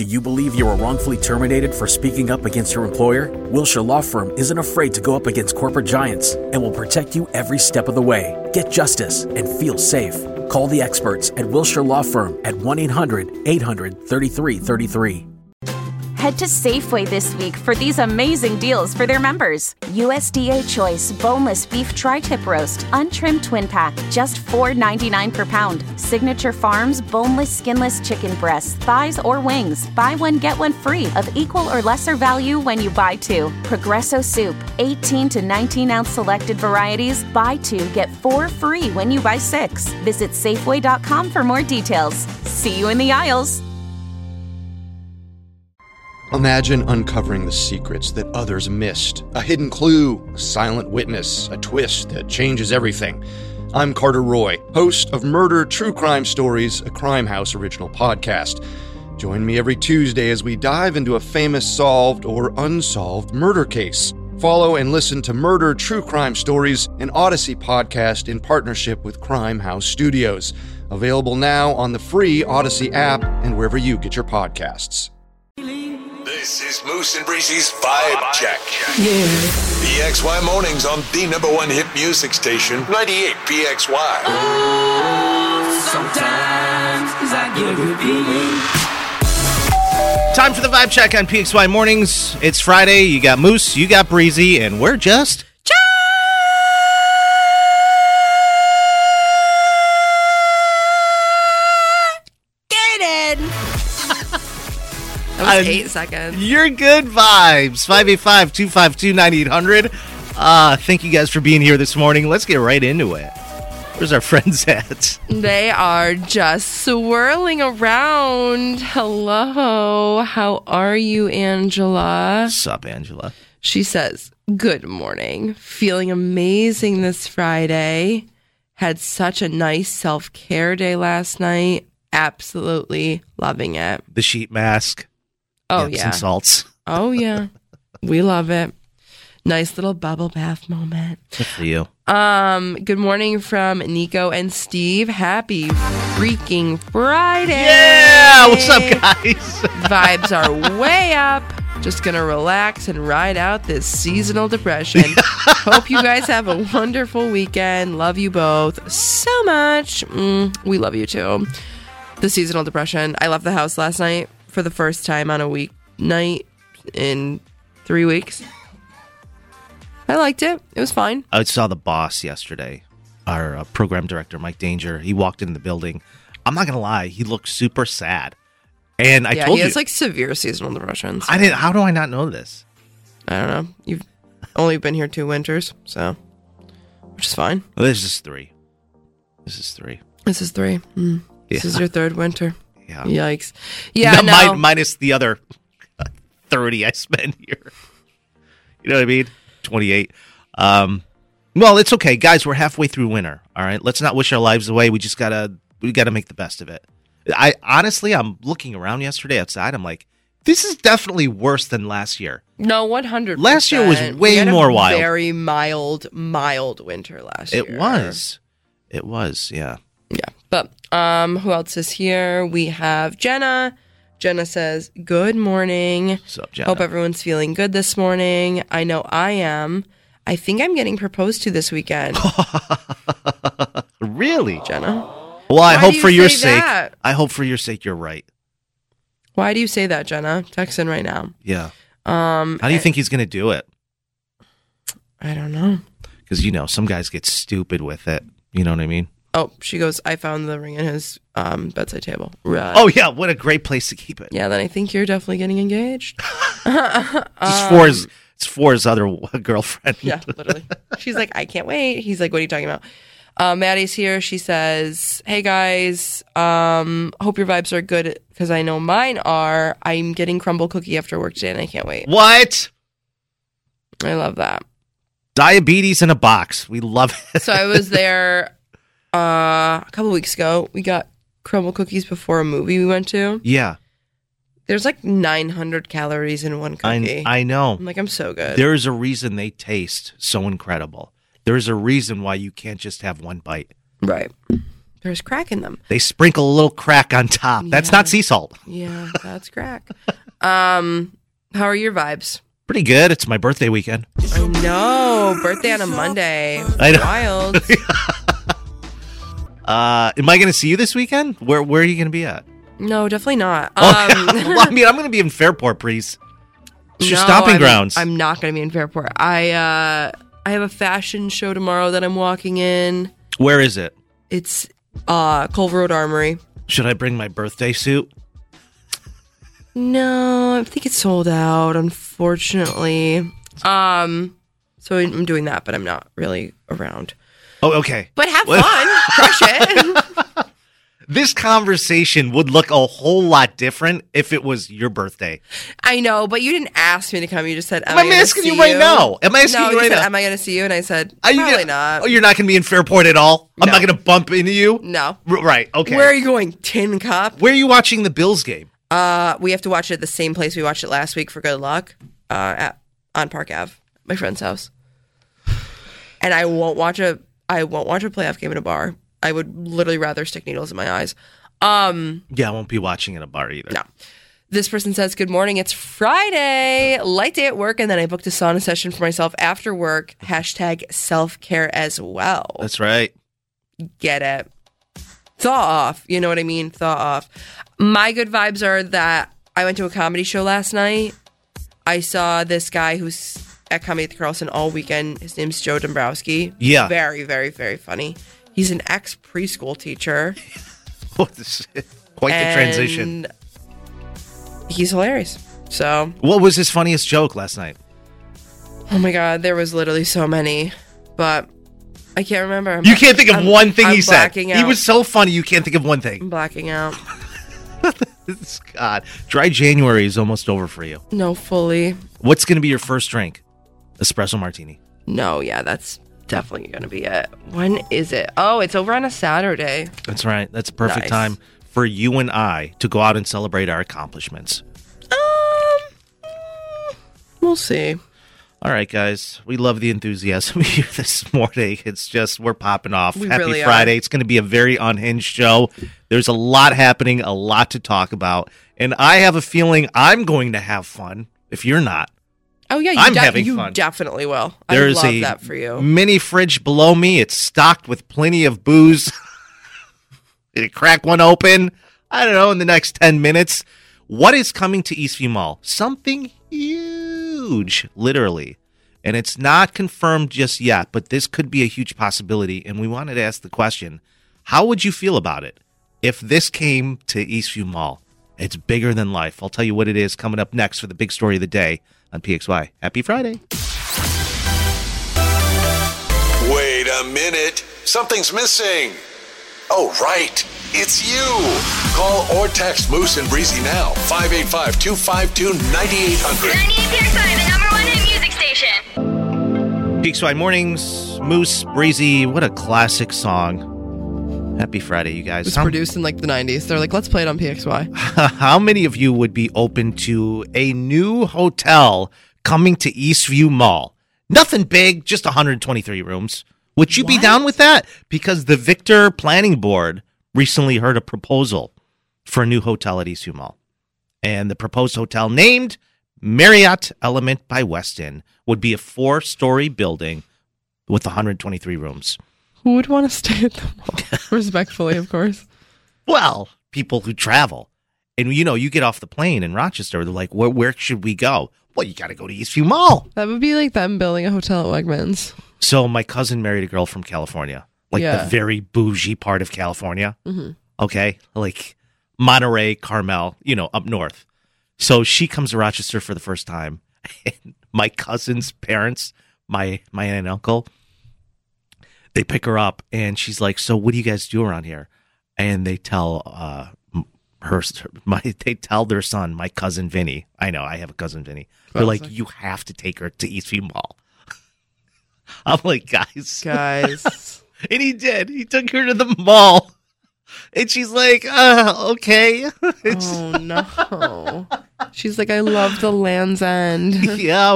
Do you believe you were wrongfully terminated for speaking up against your employer? Wilshire Law Firm isn't afraid to go up against corporate giants and will protect you every step of the way. Get justice and feel safe. Call the experts at Wilshire Law Firm at 1-800-800-3333. Head to Safeway this week for these amazing deals for their members. USDA Choice Boneless Beef Tri-Tip Roast, untrimmed twin pack, just $4.99 per pound. Signature Farms Boneless Skinless Chicken Breasts, thighs or wings. Buy one, get one free of equal or lesser value when you buy two. Progresso Soup, 18 to 19-ounce selected varieties. Buy two, get four free when you buy six. Visit Safeway.com for more details. See you in the aisles. Imagine uncovering the secrets that others missed. A hidden clue, a silent witness, a twist that changes everything. I'm Carter Roy, host of Murder True Crime Stories, a Crime House original podcast. Join me every Tuesday as we dive into a famous solved or unsolved murder case. Follow and listen to Murder True Crime Stories, an Odyssey podcast in partnership with Crime House Studios. Available now on the free Odyssey app and wherever you get your podcasts. This is Moose and Breezy's Vibe Check. Yeah. PXY Mornings on the #1 hit music station, 98 PXY. Oh, sometimes I get a good feeling. Time for the Vibe Check on PXY Mornings. It's Friday. You got Moose, you got Breezy, and we're just... That was 8 seconds. You're good vibes. 585-252-9800. Thank you guys for being here this morning. Let's get right into it. Where's our friends at? They are just swirling around. Hello. How are you, Angela? What's up, Angela? She says, good morning. Feeling amazing this Friday. Had such a nice self-care day last night. Absolutely loving it. The sheet mask. Oh, Epsom yeah. salts. Oh, yeah. We love it. Nice little bubble bath moment. Good for you. Good morning from Nico and Steve. Happy freaking Friday. Yeah! What's up, guys? Vibes are way up. Just gonna relax and ride out this seasonal depression. Hope you guys have a wonderful weekend. Love you both so much. We love you too. The seasonal depression. I left the house last night for the first time on a weeknight in 3 weeks. I liked it. It was fine. I saw the boss yesterday, our program director, Mike Danger. He walked into the building. I'm not going to lie. He looked super sad. And I told you. He has like severe seasonal depression. So. How do I not know this? I don't know. You've only been here 2 winters, so. Which is fine. Well, this is 3. This is 3. This is 3. Yeah. This is your 3rd winter. Yeah. Yikes. Yeah, no. Minus the other 30 I spent here. You know what I mean? 28. Well, it's okay. Guys, we're halfway through winter, all right? Let's not wish our lives away. We gotta make the best of it. I'm looking around yesterday outside. I'm like, this is definitely worse than last year. No, 100%. Last year was way more wild. Very mild winter last year. It was, yeah. Yeah. But who else is here? We have Jenna. Jenna says, good morning. What's up, Jenna? Hope everyone's feeling good this morning. I know I am. I think I'm getting proposed to this weekend. Really? Jenna? Well, I hope for your sake. I hope for your sake you're right. Why do you say that, Jenna? Text in right now. Yeah. How do you think he's going to do it? I don't know. Because, some guys get stupid with it. You know what I mean? Oh, she goes, I found the ring in his bedside table. Right. Oh, yeah. What a great place to keep it. Yeah, then I think you're definitely getting engaged. It's for his other girlfriend. Yeah, literally. She's like, I can't wait. He's like, what are you talking about? Maddie's here. She says, hey, guys. Hope your vibes are good because I know mine are. I'm getting crumble cookie after work today and I can't wait. What? I love that. Diabetes in a box. We love it. So I was there a couple weeks ago. We got crumble cookies before a movie we went to. Yeah. There's like 900 calories in one cookie. I know. I'm like, I'm so good. There's a reason they taste so incredible. There's a reason why you can't just have one bite. Right. There's crack in them. They sprinkle a little crack on top. That's not sea salt. Yeah, that's crack. How are your vibes? Pretty good. It's my birthday weekend. I know. Birthday on a Monday. I know. Wild. Am I going to see you this weekend? Where are you going to be at? No, definitely not. Well, I mean, I'm going to be in Fairport, Breeze. It's your No, stomping grounds. I'm not going to be in Fairport. I have a fashion show tomorrow that I'm walking in. Where is it? It's Culver Road Armory. Should I bring my birthday suit? No, I think it's sold out, unfortunately. So I'm doing that, but I'm not really around. Oh, okay. But have fun. Crush it. This conversation would look a whole lot different if it was your birthday. I know, but you didn't ask me to come. You just said, I'm asking you right now. Am I asking you right now? Am I going to see you? And I said, Are you probably not. Oh, you're not going to be in Fairport at all? I'm No. not going to bump into you? No. Right, okay. Where are you going? Tin Cup? Where are you watching the Bills game? We have to watch it at the same place we watched it last week for good luck. On Park Ave, my friend's house. And I won't watch a playoff game in a bar. I would literally rather stick needles in my eyes. Yeah, I won't be watching at a bar either. No. This person says, good morning. It's Friday. Light day at work. And then I booked a sauna session for myself after work. # self-care as well. That's right. Get it. Thaw off. You know what I mean? Thaw off. My good vibes are that I went to a comedy show last night. I saw this guy who's at Comedy at the Carlson all weekend. His name's Joe Dombrowski. Yeah. Very, very, very funny. He's an ex-preschool teacher. Quite the transition. He's hilarious. So, What was his funniest joke last night? oh my God, there was literally so many, but I can't remember. You can't think of one thing I'm he said. blacking out. He was so funny, you can't think of one thing. I'm blacking out. God, dry January is almost over for you. No, fully. What's going to be your first drink? Espresso martini. No, yeah, that's definitely going to be it. When is it? Oh, it's over on a Saturday. That's right. That's a perfect Nice. time for you and I to go out and celebrate our accomplishments. We'll see. All right, guys. We love the enthusiasm here this morning. It's just, we're popping off. We Happy really are. Friday. It's going to be a very unhinged show. There's a lot happening, a lot to talk about. And I have a feeling I'm going to have fun if you're not. Oh, yeah, I'm having fun. You definitely will. There's I love a that for you. mini fridge below me. It's stocked with plenty of booze. Crack one open, I don't know, in the next 10 minutes. What is coming to Eastview Mall? Something huge, literally. And it's not confirmed just yet, but this could be a huge possibility. And we wanted to ask the question, how would you feel about it if this came to Eastview Mall? It's bigger than life. I'll tell you what it is coming up next for the big story of the day on PXY. Happy Friday. Wait a minute. Something's missing. Oh, right. It's you. Call or text Moose and Breezy now. 585-252-9800. 98 PXI, the #1 hit music station. PXY Mornings, Moose, Breezy, what a classic song. Happy Friday, you guys. It was produced in like the 90s. They're like, let's play it on PXY. How many of you would be open to a new hotel coming to Eastview Mall? Nothing big, just 123 rooms. Would you be down with that? Because the Victor Planning Board recently heard a proposal for a new hotel at Eastview Mall. And the proposed hotel, named Marriott Element by Westin, would be a 4-story building with 123 rooms. Who would want to stay at the mall? Respectfully, of course. Well, people who travel. And, you know, you get off the plane in Rochester, they're like, where should we go? Well, you got to go to Eastview Mall. That would be like them building a hotel at Wegmans. So my cousin married a girl from California, like Yeah. the very bougie part of California. Mm-hmm. Okay, like Monterey, Carmel, you know, up north. So she comes to Rochester for the first time. And my cousin's parents, my aunt and uncle, they pick her up and she's like, "So what do you guys do around here?" And they tell they tell their son, my cousin Vinny. I know, I have a cousin Vinny. They're like, "You have to take her to Eastview Mall." I'm like, guys. And he did. He took her to the mall. And she's like, okay. Oh, no. She's like, I love the Land's End. Yeah.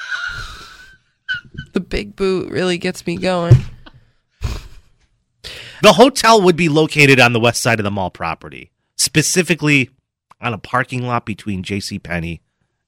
The big boot really gets me going. The hotel would be located on the west side of the mall property, specifically on a parking lot between JCPenney.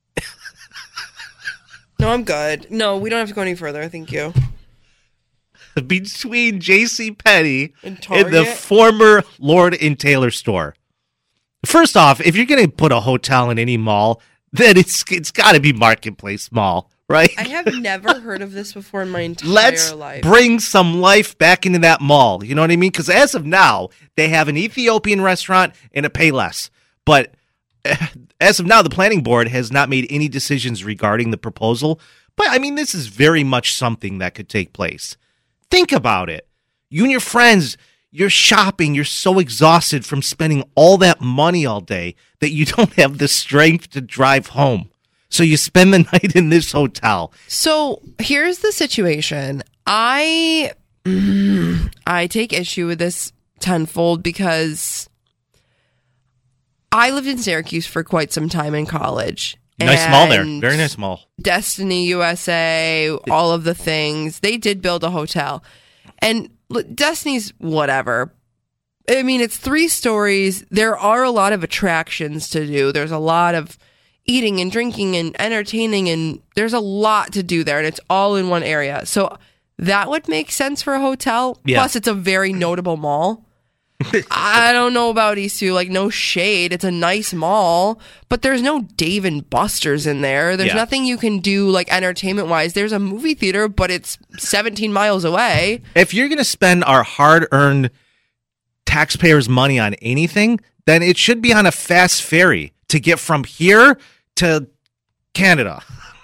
No, I'm good. No, we don't have to go any further. Thank you. Between JCPenney And and the former Lord and Taylor store. First off, if you're going to put a hotel in any mall, then it's got to be Marketplace Mall, right? I have never heard of this before in my entire Let's life. bring some life back into that mall. You know what I mean? Because as of now, they have an Ethiopian restaurant and a Payless. But as of now, the planning board has not made any decisions regarding the proposal. But, I mean, this is very much something that could take place. Think about it. You and your friends, you're shopping. You're so exhausted from spending all that money all day that you don't have the strength to drive home. So you spend the night in this hotel. So here's the situation. I take issue with this tenfold because I lived in Syracuse for quite some time in college. Nice mall there. Very nice mall. Destiny USA, all of the things. They did build a hotel. And look, Destiny's whatever. I mean, it's 3 stories. There are a lot of attractions to do. There's a lot of eating and drinking and entertaining, and there's a lot to do there, and it's all in one area. So that would make sense for a hotel. Yeah. Plus, it's a very notable mall. I don't know about Eastview, like no shade. It's a nice mall, but there's no Dave and Buster's in there. There's nothing you can do like entertainment wise. There's a movie theater, but it's 17 miles away. If you're going to spend our hard-earned taxpayers' money on anything, then it should be on a fast ferry to get from here to Canada.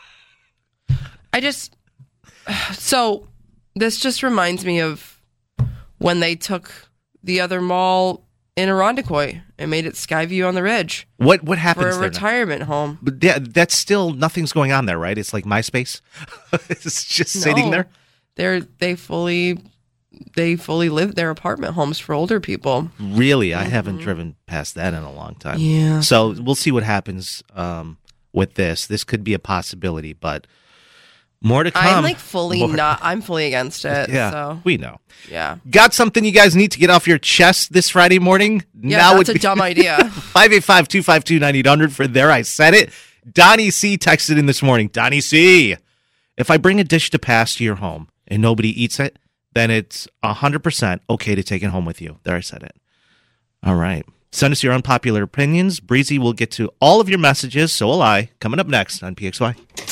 So this just reminds me of when they took the other mall in Irondequoit and made it Skyview on the Ridge. What happens for a there retirement home? But that's still nothing's going on there, right? It's like MySpace. It's just sitting there. They fully live their apartment homes for older people. Really, I haven't driven past that in a long time. Yeah. So we'll see what happens with this. This could be a possibility, but more to come. I'm I'm fully against it. Yeah, so. we know. Yeah. Got something you guys need to get off your chest this Friday morning? Yeah, that's a dumb idea. 585-252-9800 for There I Said It. Donnie C texted in this morning. Donnie C, if I bring a dish to pass to your home and nobody eats it, then it's 100% okay to take it home with you. There I said it. All right. Send us your unpopular opinions. Breezy will get to all of your messages. So will I. Coming up next on PXY.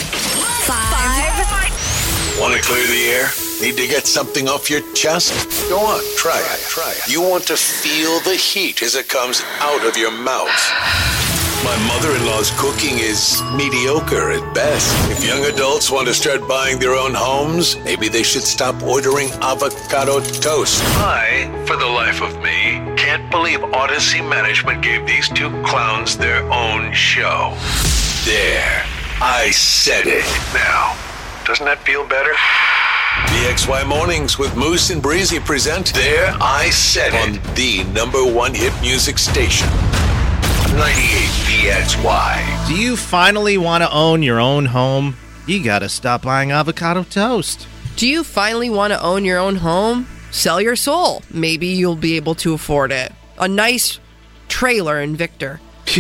Want to clear the air? Need to get something off your chest? Go on, try it. You want to feel the heat as it comes out of your mouth. My mother-in-law's cooking is mediocre at best. If young adults want to start buying their own homes, maybe they should stop ordering avocado toast. I, for the life of me, can't believe Odyssey Management gave these 2 clowns their own show. There, I said it. Now, doesn't that feel better? PXY Mornings with Moose and Breezy present There I Said It on the #1 hit music station. 98 PXY. Do you finally want to own your own home? You got to stop buying avocado toast. Do you finally want to own your own home? Sell your soul. Maybe you'll be able to afford it. A nice trailer in Victor.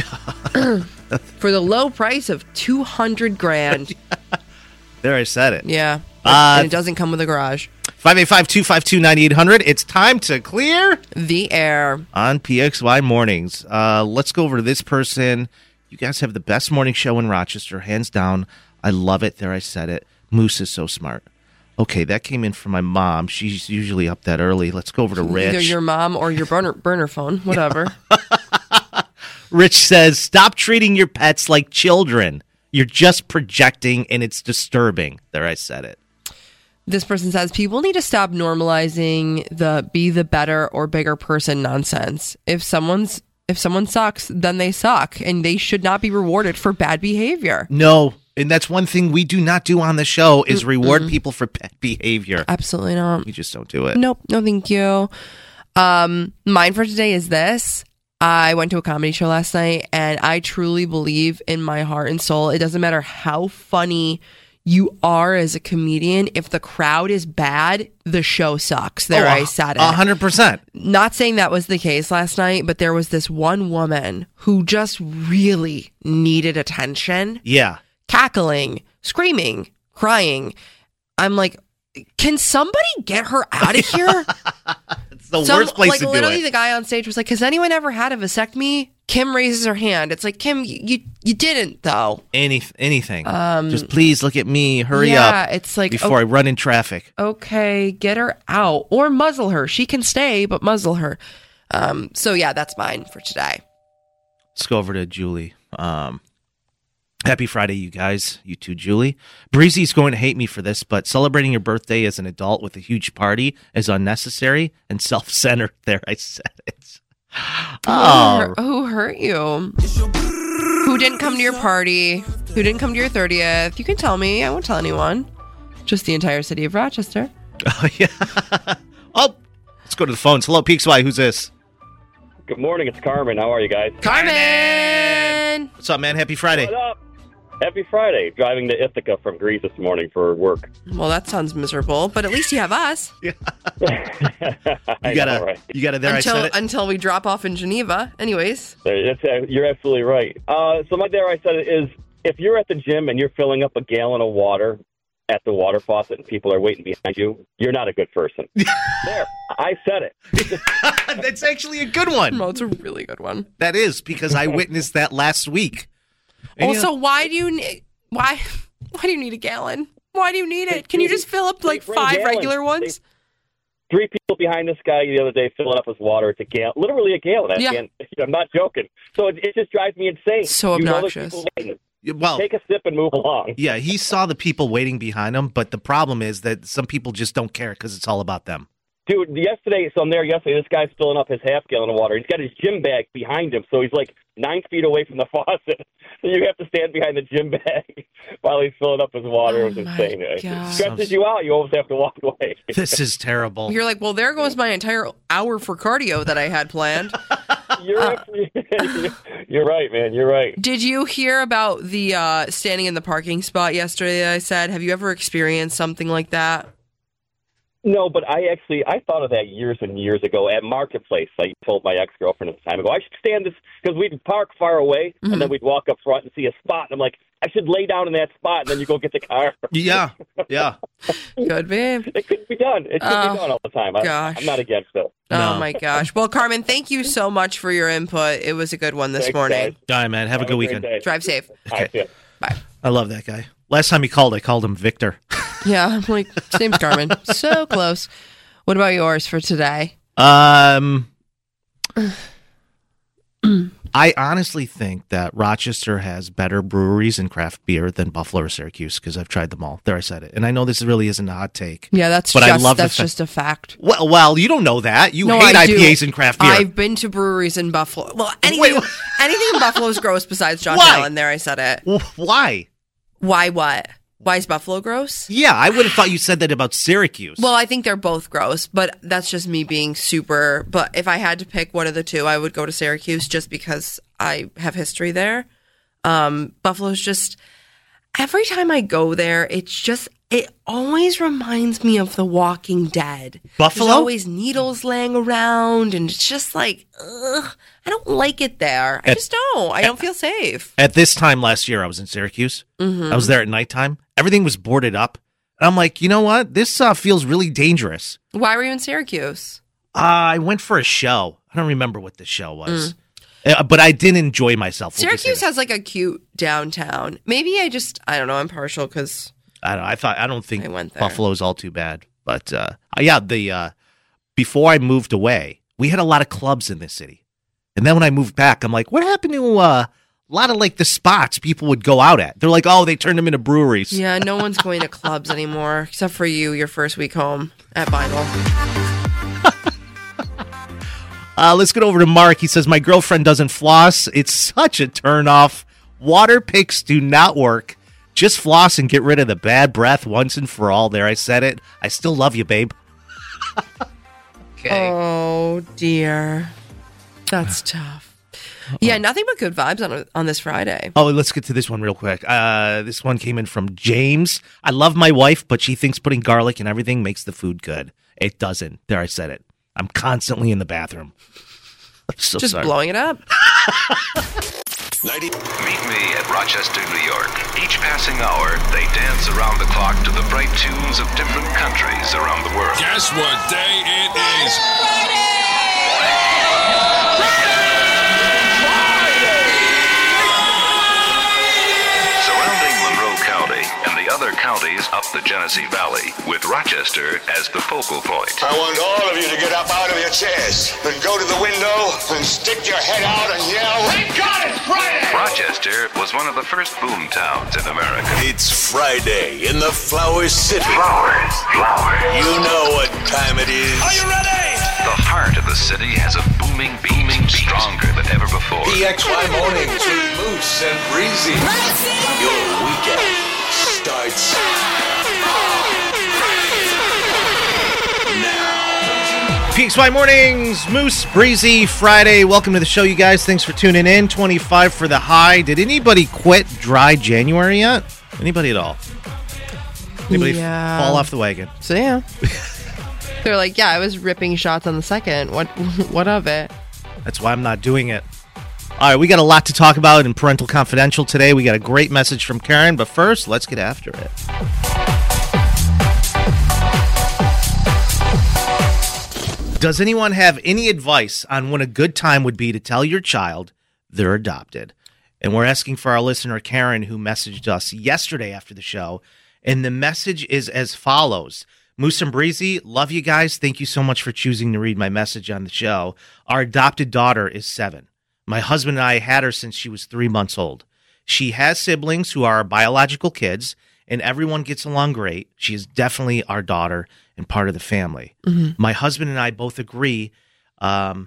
For the low price of $200,000. There, I said it. Yeah. And it doesn't come with a garage. 585-252-9800. It's time to clear the air on PXY Mornings. Let's go over to this person. You guys have the best morning show in Rochester, hands down. I love it. There, I said it. Moose is so smart. Okay, that came in from my mom. She's usually up that early. Let's go over to Rich. Either your mom or your burner phone, whatever. Rich says, stop treating your pets like children. You're just projecting, and it's disturbing. There, I said it. This person says, people need to stop normalizing the be the better or bigger person nonsense. If someone sucks, then they suck, and they should not be rewarded for bad behavior. No, and that's one thing we do not do on the show is reward people for bad behavior. Absolutely not. We just don't do it. Nope. No, thank you. Mine for today is this. I went to a comedy show last night, and I truly believe in my heart and soul, it doesn't matter how funny you are as a comedian. If the crowd is bad, the show sucks. I said it. 100%. Not saying that was the case last night, but there was this one woman who just really needed attention. Yeah. Cackling, screaming, crying. I'm like, can somebody get her out of here? It's the worst place to do literally, it. the guy on stage was like, has anyone ever had a vasectomy? Kim raises her hand. It's like, Kim, you didn't, though. Anything. Just please look at me. Hurry up. Yeah, it's like, before I run in traffic. Okay, get her out. Or muzzle her. She can stay, but muzzle her. So, yeah, that's mine for today. Let's go over to Julie. Happy Friday, you guys. You too, Julie. Breezy's going to hate me for this, but celebrating your birthday as an adult with a huge party is unnecessary and self-centered. There, I said it. Oh. Who hurt you? Who didn't come to your party? Who didn't come to your 30th? You can tell me. I won't tell anyone. Just the entire city of Rochester. Oh, yeah. Oh, let's go to the phones. Hello, PXY. Who's this? Good morning. It's Carmen. How are you guys? Carmen! What's up, man? Happy Friday. What up? Happy Friday. Driving to Ithaca from Greece this morning for work. Well, that sounds miserable, but at least you have us. Yeah. I know, right? You got it there. I said it. Until we drop off in Geneva. Anyways. You're absolutely right. So my there I said it is, if you're at the gym and you're filling up a gallon of water at the water faucet and people are waiting behind you, you're not a good person. There. I said it. That's actually a good one. No, it's a really good one. That is, because I witnessed that last week. And also, why do you need a gallon? Why do you need it? Can you just fill up like 5 regular ones? 3 people behind this guy the other day filling up his water. It's a gallon, literally a gallon. I'm not joking. So it just drives me insane. So obnoxious. Well, take a sip and move along. Yeah, he saw the people waiting behind him, but the problem is that some people just don't care because it's all about them. Dude, I'm there yesterday. This guy's filling up his half gallon of water. He's got his gym bag behind him, so he's like 9 feet away from the faucet. So you have to stand behind the gym bag while he's filling up his water. It was insane. It stresses you out. You almost have to walk away. This is terrible. You're like, well, there goes my entire hour for cardio that I had planned. You're right, man. You're right. Did you hear about the standing in the parking spot yesterday? I said, have you ever experienced something like that? No, but I thought of that years and years ago at Marketplace. I told my ex-girlfriend at the time, I should stand this, because we'd park far away, and then we'd walk up front and see a spot, and I'm like, I should lay down in that spot, and then you go get the car. Yeah. Good, babe. It could be done. It should be done all the time. Gosh. I'm not against it. No. Oh, my gosh. Well, Carmen, thank you so much for your input. It was a good one this morning. Guys. All right, man. Have a good weekend. Drive safe. Okay. Bye. I love that guy. Last time he called, I called him Victor. Yeah, I'm like, his name's Carmen. So close. What about yours for today? I honestly think that Rochester has better breweries and craft beer than Buffalo or Syracuse, because I've tried them all. There, I said it. And I know this really isn't a hot take. Yeah, that's just a fact. Well, you don't know that. You hate IPAs and craft beer. I've been to breweries in Buffalo. Well, anything in Buffalo is gross besides Josh Allen. There, I said it. Why? Why what? Why is Buffalo gross? Yeah, I would have thought you said that about Syracuse. Well, I think they're both gross, but that's just me being super. But if I had to pick one of the two, I would go to Syracuse just because I have history there. Buffalo's just, every time I go there, it always reminds me of The Walking Dead. Buffalo? There's always needles laying around, and it's just like, ugh, I don't like it there. I just don't. I don't feel safe. At this time last year, I was in Syracuse. Mm-hmm. I was there at nighttime. Everything was boarded up. And I'm like, you know what? This feels really dangerous. Why were you in Syracuse? I went for a show. I don't remember what the show was. But I did enjoy myself. Syracuse has like a cute downtown. Maybe I don't know. I'm partial because I don't think Buffalo's all too bad. But before I moved away, we had a lot of clubs in this city. And then when I moved back, I'm like, what happened to a lot of like the spots people would go out at? They're like, oh, they turned them into breweries. Yeah, no one's going to clubs anymore except for you, your first week home at Vinyl. Let's get over to Mark. He says, my girlfriend doesn't floss. It's such a turnoff. Water picks do not work. Just floss and get rid of the bad breath once and for all. There, I said it. I still love you, babe. Okay. Oh, dear. That's tough. Yeah, nothing but good vibes on this Friday. Oh, let's get to this one real quick. This one came in from James. I love my wife, but she thinks putting garlic in everything makes the food good. It doesn't. There, I said it. I'm constantly in the bathroom. I'm so Just sorry. blowing it up. 90. Meet me at Rochester, New York. Each passing hour, they dance around the clock to the bright tunes of different countries around the world. Guess what day it is? Surrounding Monroe County and the other counties up the Genesee Valley, with Rochester as the focal point. I want all of you to get up out of your chairs and go to the window and stick your head out and yell, "Thank God it's Friday!" Rochester was one of the first boom towns in America. It's Friday in the Flower City. Flowers. You know what time it is. Are you ready? The heart of the city has a booming beat, stronger than ever before. PXY Mornings with Moose and Breezy. Your weekend starts now. PXY Mornings, Moose, Breezy, Friday. Welcome to the show, you guys. Thanks for tuning in. 25 for the high. Did anybody quit dry January yet? Anybody at all? Anybody fall off the wagon? So, yeah. They're like, yeah, I was ripping shots on the second. What of it? That's why I'm not doing it. All right, we got a lot to talk about in Parental Confidential today. We got a great message from Karen, but first, let's get after it. Does anyone have any advice on when a good time would be to tell your child they're adopted? And we're asking for our listener, Karen, who messaged us yesterday after the show. And the message is as follows. Moose and Breezy, love you guys. Thank you so much for choosing to read my message on the show. Our adopted daughter is 7. My husband and I had her since she was 3 months old. She has siblings who are biological kids, and everyone gets along great. She is definitely our daughter and part of the family. Mm-hmm. My husband and I both agree, but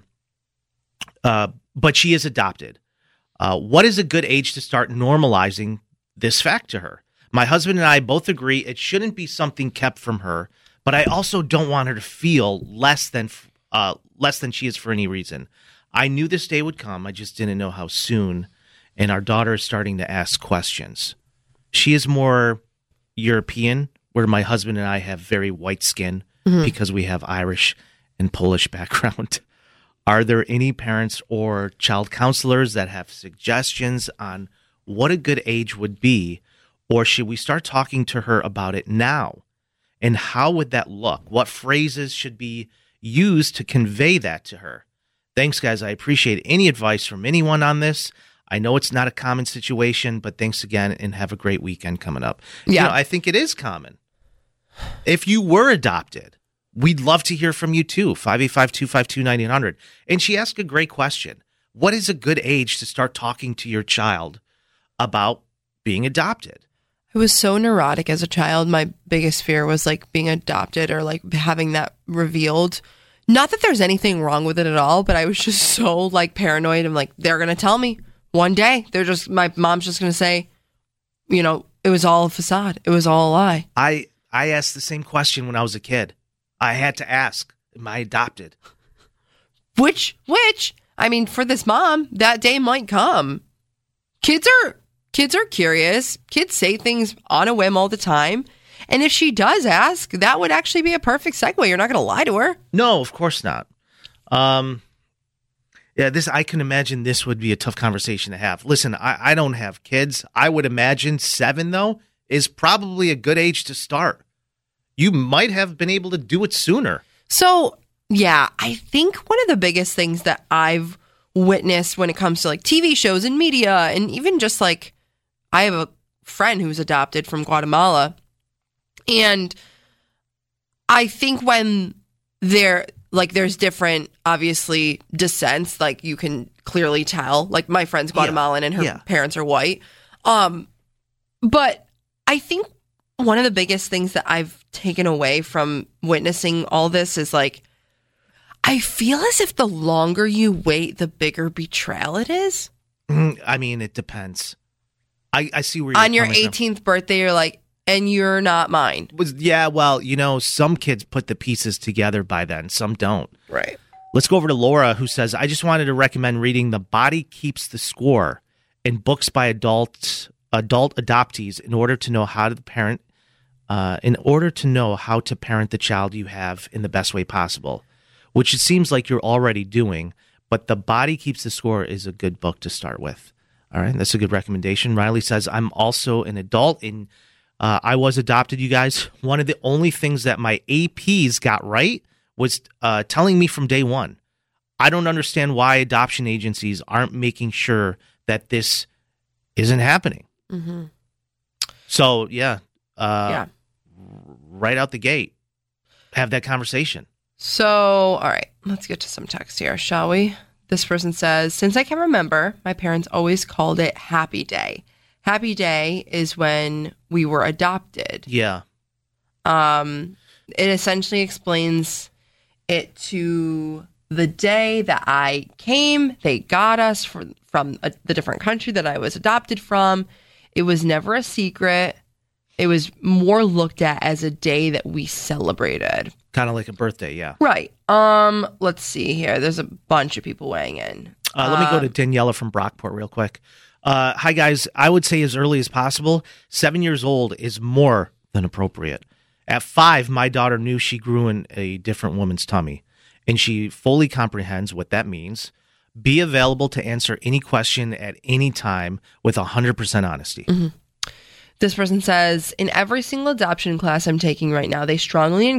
she is adopted. What is a good age to start normalizing this fact to her? My husband and I both agree it shouldn't be something kept from her, but I also don't want her to feel less than she is for any reason. I knew this day would come. I just didn't know how soon. And our daughter is starting to ask questions. She is more European, where my husband and I have very white skin because we have Irish and Polish background. Are there any parents or child counselors that have suggestions on what a good age would be? Or should we start talking to her about it now? And how would that look? What phrases should be used to convey that to her? Thanks, guys. I appreciate any advice from anyone on this. I know it's not a common situation, but thanks again and have a great weekend coming up. Yeah. I think it is common. If you were adopted, we'd love to hear from you too. 585-252-9800. And she asked a great question. What is a good age to start talking to your child about being adopted? I was so neurotic as a child. My biggest fear was like being adopted or like having that revealed. Not that there's anything wrong with it at all, but I was just so like paranoid. I'm like, they're going to tell me one day. My mom's just going to say, it was all a facade. It was all a lie. I asked the same question when I was a kid. I had to ask, am I adopted? Which, I mean, for this mom, that day might come. Kids are curious. Kids say things on a whim all the time. And if she does ask, that would actually be a perfect segue. You're not going to lie to her. No, of course not. I can imagine this would be a tough conversation to have. Listen, I don't have kids. I would imagine 7, though, is probably a good age to start. You might have been able to do it sooner. So, yeah, I think one of the biggest things that I've witnessed when it comes to like TV shows and media, and even just like, I have a friend who's adopted from Guatemala. And I think when there's different, obviously, descents, like you can clearly tell, like my friend's Guatemalan and her parents are white. But I think one of the biggest things that I've taken away from witnessing all this is like, I feel as if the longer you wait, the bigger betrayal it is. I mean, it depends. I see where you're on your coming 18th from. Birthday, you're like, and you're not mine. Yeah, well, some kids put the pieces together by then. Some don't. Right. Let's go over to Laura, who says, I just wanted to recommend reading The Body Keeps the Score in books by adult adoptees in order to know how to parent the child you have in the best way possible, which it seems like you're already doing. But The Body Keeps the Score is a good book to start with. All right, that's a good recommendation. Riley says, I'm also an adult and I was adopted, you guys. One of the only things that my APs got right was telling me from day one. I don't understand why adoption agencies aren't making sure that this isn't happening. Mm-hmm. So, right out the gate, have that conversation. So, all right, let's get to some text here, shall we? This person says, since I can remember, my parents always called it Happy Day. Happy Day is when we were adopted. Yeah. It essentially explains it to the day that I came. They got us from the different country that I was adopted from. It was never a secret. It was more looked at as a day that we celebrated. Kind of like a birthday, yeah. Right. Let's see here. There's a bunch of people weighing in. Let me go to Daniela from Brockport real quick. Hi, guys. I would say as early as possible. 7 years old is more than appropriate. At 5, my daughter knew she grew in a different woman's tummy, and she fully comprehends what that means. Be available to answer any question at any time with 100% honesty. Mm-hmm. This person says, in every single adoption class I'm taking right now, they strongly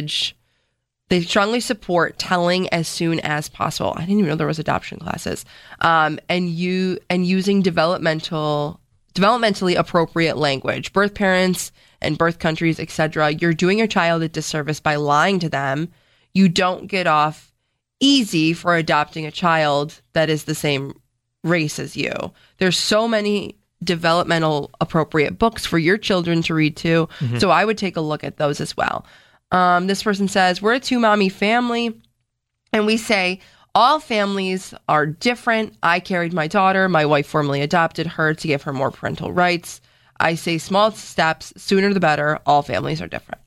support telling as soon as possible. I didn't even know there was adoption classes. And using developmentally appropriate language. Birth parents and birth countries, etc. You're doing your child a disservice by lying to them. You don't get off easy for adopting a child that is the same race as you. There's so many developmental appropriate books for your children to read too. Mm-hmm. So I would take a look at those as well. This person says, we're a 2-mommy family, and we say all families are different. I carried my daughter. My wife formally adopted her to give her more parental rights. I say small steps, sooner the better. All families are different.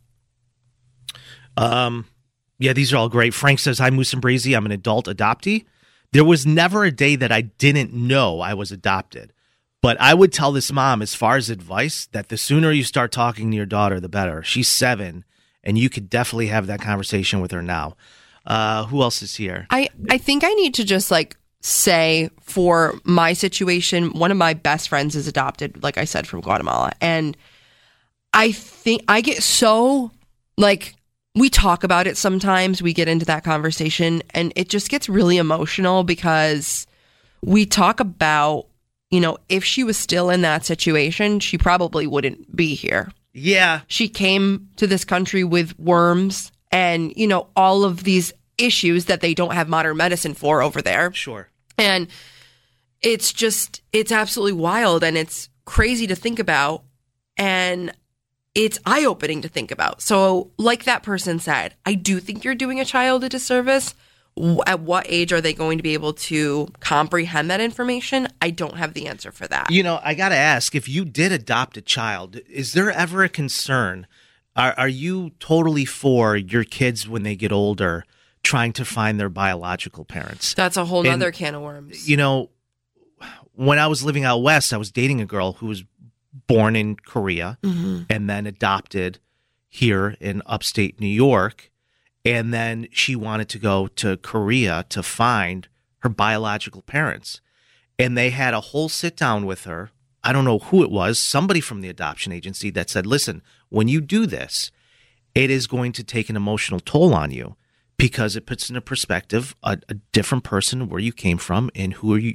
Yeah, these are all great. Frank says, hi, Moose and Breezy. I'm an adult adoptee. There was never a day that I didn't know I was adopted. But I would tell this mom, as far as advice, that the sooner you start talking to your daughter, the better. She's 7, and you could definitely have that conversation with her now. Who else is here? I think I need to just say for my situation, one of my best friends is adopted, like I said, from Guatemala. And I think I get so, we talk about it sometimes. We get into that conversation, and it just gets really emotional because we talk about, if she was still in that situation, she probably wouldn't be here. Yeah. She came to this country with worms and, all of these issues that they don't have modern medicine for over there. Sure. And it's absolutely wild, and it's crazy to think about, and it's eye-opening to think about. So like that person said, I do think you're doing a child a disservice. At what age are they going to be able to comprehend that information? I don't have the answer for that. I got to ask, if you did adopt a child, is there ever a concern? Are you totally for your kids when they get older trying to find their biological parents? That's a whole other can of worms. When I was living out west, I was dating a girl who was born in Korea and then adopted here in upstate New York. And then she wanted to go to Korea to find her biological parents. And they had a whole sit down with her. I don't know who it was, somebody from the adoption agency that said, listen, when you do this, it is going to take an emotional toll on you because it puts into perspective a different person, where you came from and who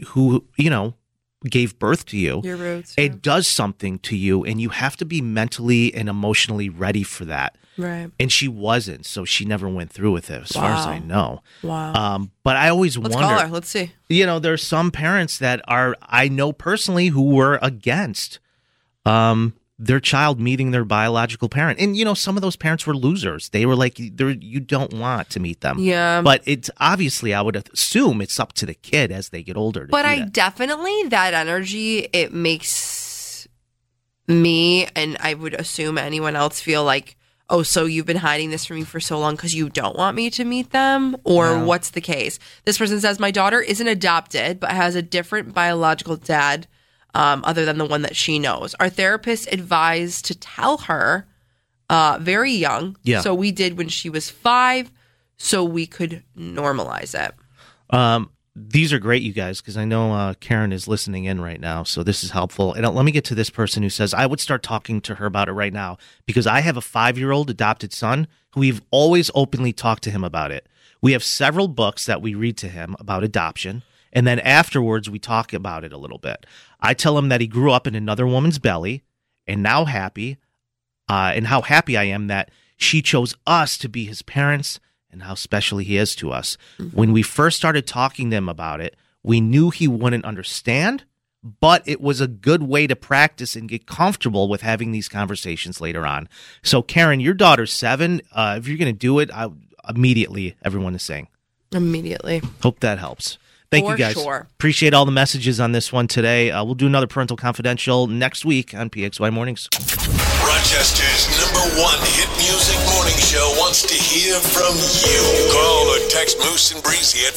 gave birth to you. Your roots. It does something to you, and you have to be mentally and emotionally ready for that. Right. And she wasn't, so she never went through with it, as far as I know. Wow. But I always Let's wonder. call her. Let's see. There's some parents that I know personally who were against their child meeting their biological parent. And, some of those parents were losers. They were like, you don't want to meet them. Yeah. But it's obviously, I would assume it's up to the kid as they get older. But definitely, that energy, it makes me, and I would assume anyone else, feel like, oh, so you've bin hiding this from me for so long because you don't want me to meet them? Or what's the case? This person says, my daughter isn't adopted, but has a different biological dad other than the one that she knows. Our therapist advised to tell her very young. Yeah. So we did when she was 5 so we could normalize it. These are great, you guys, because I know Karen is listening in right now, so this is helpful. And let me get to this person who says, I would start talking to her about it right now because I have a 5-year-old adopted son who we've always openly talked to him about it. We have several books that we read to him about adoption, and then afterwards we talk about it a little bit. I tell him that he grew up in another woman's belly and now happy, and how happy I am that she chose us to be his parents and how special he is to us. When we first started talking to him about it, we knew he wouldn't understand, but it was a good way to practice and get comfortable with having these conversations later on. So, Karen, your daughter's 7. If you're going to do it, immediately, everyone is saying. Immediately. Hope that helps. Thank you, guys. Sure. Appreciate all the messages on this one today. We'll do another Parental Confidential next week on PXY Mornings. Rochester's #1 hit music morning show wants to hear from you. Call or text Moose and Breezy at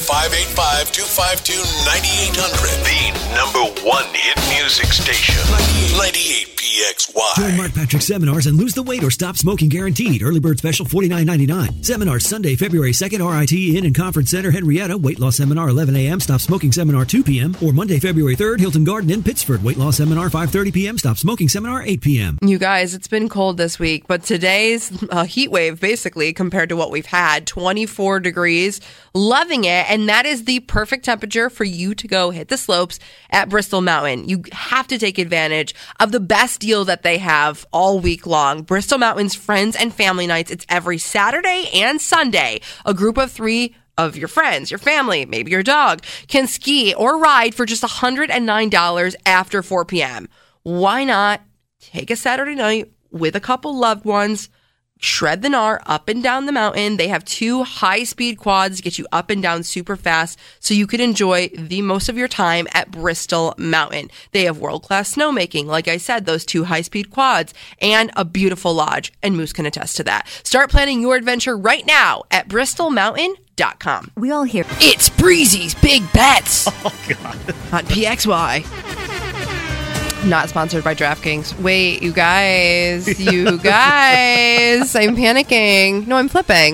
585-252-9800. The #1 hit music station. 98 PXY. Join Mark Patrick seminars and lose the weight or stop smoking guaranteed. Early bird special $49.99. Seminars Sunday, February 2nd, RIT Inn and Conference Center, Henrietta. Weight loss seminar 11 a.m. Stop smoking seminar 2 p.m. Or Monday, February 3rd, Hilton Garden in Pittsford. Weight loss seminar 5:30 p.m. Stop smoking seminar 8 p.m. You guys, it's been cold this week, but today's heat wave, basically, compared to what we've had, 24 degrees, loving it. And that is the perfect temperature for you to go hit the slopes at Bristol Mountain. You have to take advantage of the best deal that they have all week long. Bristol Mountain's Friends and Family Nights. It's every Saturday and Sunday. A group of 3 of your friends, your family, maybe your dog, can ski or ride for just $109 after 4 p.m. Why not take a Saturday night with a couple loved ones, shred the gnar up and down the mountain? They have 2 high-speed quads to get you up and down super fast so you can enjoy the most of your time at Bristol Mountain. They have world-class snowmaking, like I said, those 2 high-speed quads, and a beautiful lodge, and Moose can attest to that. Start planning your adventure right now at bristolmountain.com. We all hear It's Breezy's Big Bets Oh, God. on PXY. Not sponsored by DraftKings. Wait, you guys. I'm panicking. No, I'm flipping.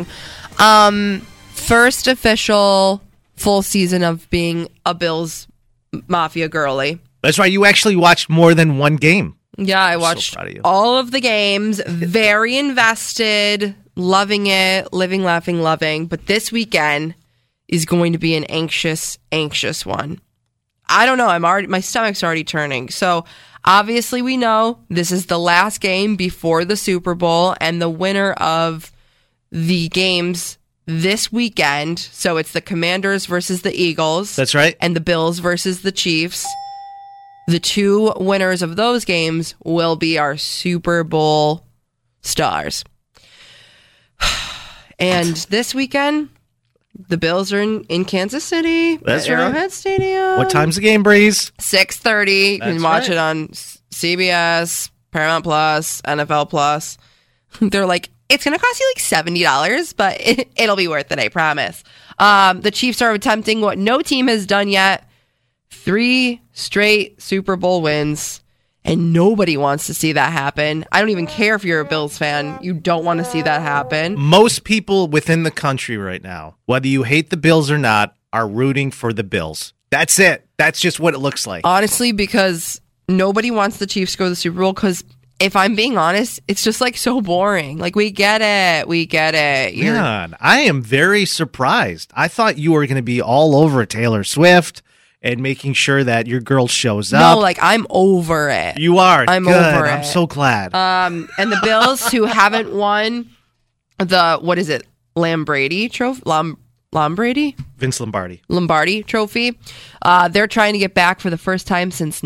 First official full season of being a Bills Mafia girly. That's right. You actually watched more than one game. Yeah, I watched so proud of you. all of the games. Very invested. Loving it. Living, laughing, loving. But this weekend is going to be an anxious one. I don't know. My stomach's already turning. So obviously we know this is the last game before the Super Bowl, and the winner of the games this weekend. So it's the Commanders versus the Eagles. That's right. And the Bills versus the Chiefs. The 2 winners of those games will be our Super Bowl stars. And this weekend, the Bills are in Kansas City. That's at Arrowhead Stadium. What time's the game, Breeze? 6:30. You can That's watch right. it on CBS, Paramount Plus, NFL Plus. They're like, it's going to cost you like $70, but it'll be worth it, I promise. The Chiefs are attempting what no team has done yet. 3 straight Super Bowl wins. And nobody wants to see that happen. I don't even care if you're a Bills fan. You don't want to see that happen. Most people within the country right now, whether you hate the Bills or not, are rooting for the Bills. That's it. That's just what it looks like. Honestly, because nobody wants the Chiefs to go to the Super Bowl, because if I'm being honest, it's just like so boring. Like, we get it. Man, I am very surprised. I thought you were going to be all over Taylor Swift and making sure that your girl shows up. No, like, I'm over it. You are. I'm Good. over it. I'm so glad. And the Bills, who haven't won the, what is it, Lambrady Trophy? Lombardi? Vince Lombardi. Lombardi Trophy. They're trying to get back for the first time since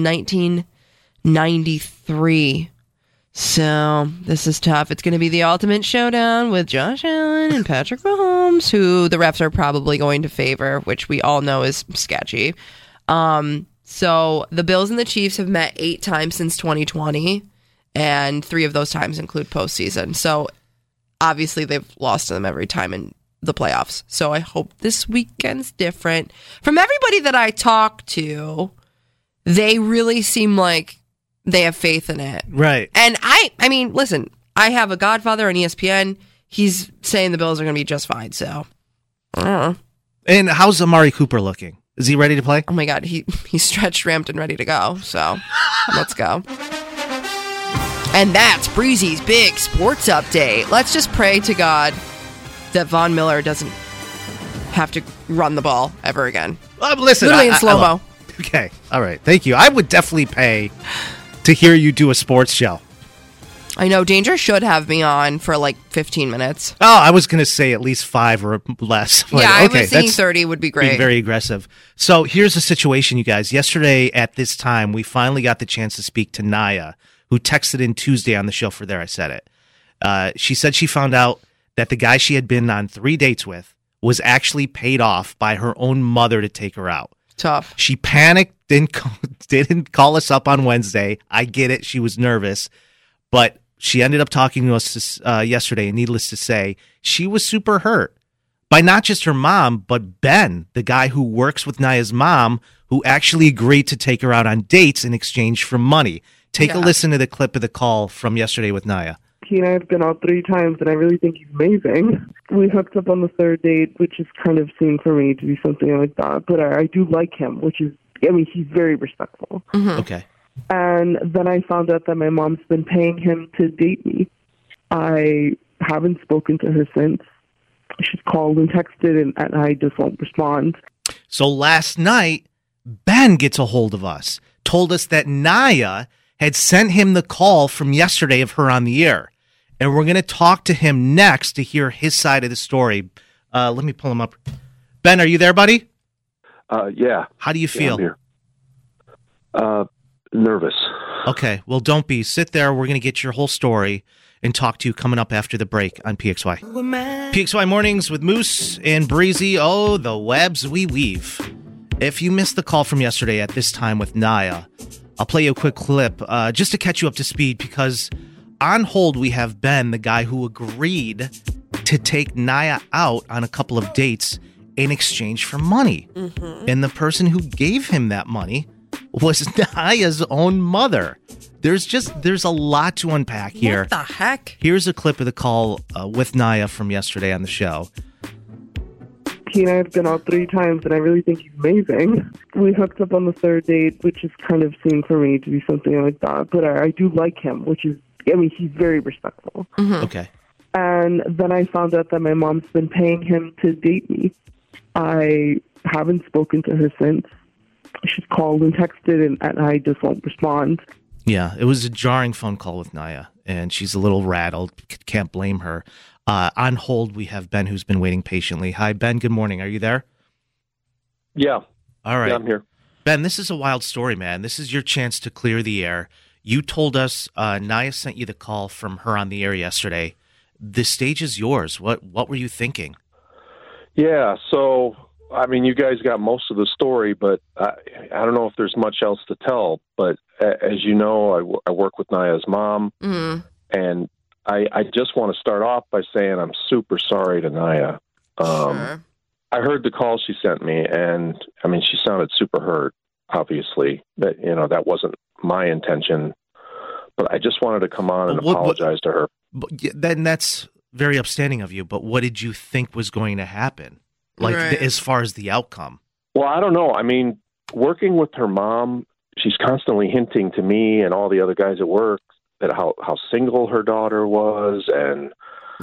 1993. So this is tough. It's going to be the ultimate showdown with Josh Allen and Patrick Mahomes, who the refs are probably going to favor, which we all know is sketchy. So the Bills and the Chiefs have met 8 times since 2020, and 3 of those times include postseason. So obviously they've lost to them every time in the playoffs. So I hope this weekend's different. From everybody that I talk to, they really seem like they have faith in it. Right. And I mean, listen, I have a godfather on ESPN. He's saying the Bills are going to be just fine. So, I don't know. And how's Amari Cooper looking? Is he ready to play? Oh my God, he's stretched, ramped, and ready to go. So, let's go. And that's Breezy's big sports update. Let's just pray to God that Von Miller doesn't have to run the ball ever again. Listen, literally in slow-mo. Okay, all right, thank you. I would definitely pay to hear you do a sports show. I know, Danger should have me on for like 15 minutes. Oh, I was going to say at least 5 or less. But yeah, I okay, was thinking 30 would be great. Being very aggressive. So here's the situation, you guys. Yesterday at this time, we finally got the chance to speak to Naya, who texted in Tuesday on the show for There I Said It. She said she found out that the guy she had been on 3 dates with was actually paid off by her own mother to take her out. Tough. She panicked, didn't call us up on Wednesday. I get it. She was nervous. But she ended up talking to us yesterday, and needless to say, she was super hurt by not just her mom, but Ben, the guy who works with Naya's mom, who actually agreed to take her out on dates in exchange for money. Take a listen to the clip of the call from yesterday with Naya. He and I have been out 3 times, and I really think he's amazing. We hooked up on the 3rd date, which is kind of soon for me to do something like that. But I do like him, which is, I mean, he's very respectful. Mm-hmm. Okay. And then I found out that my mom's been paying him to date me. I haven't spoken to her since. She's called and texted, and I just won't respond. So last night, Ben gets a hold of us, told us that Naya had sent him the call from yesterday of her on the air. And we're going to talk to him next to hear his side of the story. Let me pull him up. Ben, are you there, buddy? Yeah. How do you feel? Yeah, I'm here. Nervous. Okay, well, don't be. Sit there. We're going to get your whole story and talk to you coming up after the break on PXY. PXY Mornings with Moose and Breezy. Oh, the webs we weave. If you missed the call from yesterday at this time with Naya, I'll play you a quick clip just to catch you up to speed, because on hold we have Ben, the guy who agreed to take Naya out on a couple of dates in exchange for money. Mm-hmm. And the person who gave him that money was Naya's own mother. There's a lot to unpack here. What the heck? Here's a clip of the call with Naya from yesterday on the show. He and I have been out 3 times, and I really think he's amazing. We hooked up on the 3rd date, which is kind of soon for me to do something like that. But I do like him, which is, I mean, he's very respectful. Mm-hmm. Okay. And then I found out that my mom's been paying him to date me. I haven't spoken to her since. She's called and texted, and I just won't respond. Yeah, it was a jarring phone call with Naya, and she's a little rattled. Can't blame her. On hold, we have Ben, who's been waiting patiently. Hi, Ben. Good morning. Are you there? Yeah. All right. Yeah, I'm here. Ben, this is a wild story, man. This is your chance to clear the air. You told us Naya sent you the call from her on the air yesterday. The stage is yours. What were you thinking? Yeah, so, I mean, you guys got most of the story, but I don't know if there's much else to tell. But as you know, I work with Naya's mom, and I just want to start off by saying I'm super sorry to Naya. Sure. I heard the call she sent me, and, I mean, she sounded super hurt, obviously. That wasn't my intention. But I just wanted to come on and apologize to her. Then that's very upstanding of you, but what did you think was going to happen? Like, as far as the outcome? Well, I don't know. I mean, working with her mom, she's constantly hinting to me and all the other guys at work that how single her daughter was. And,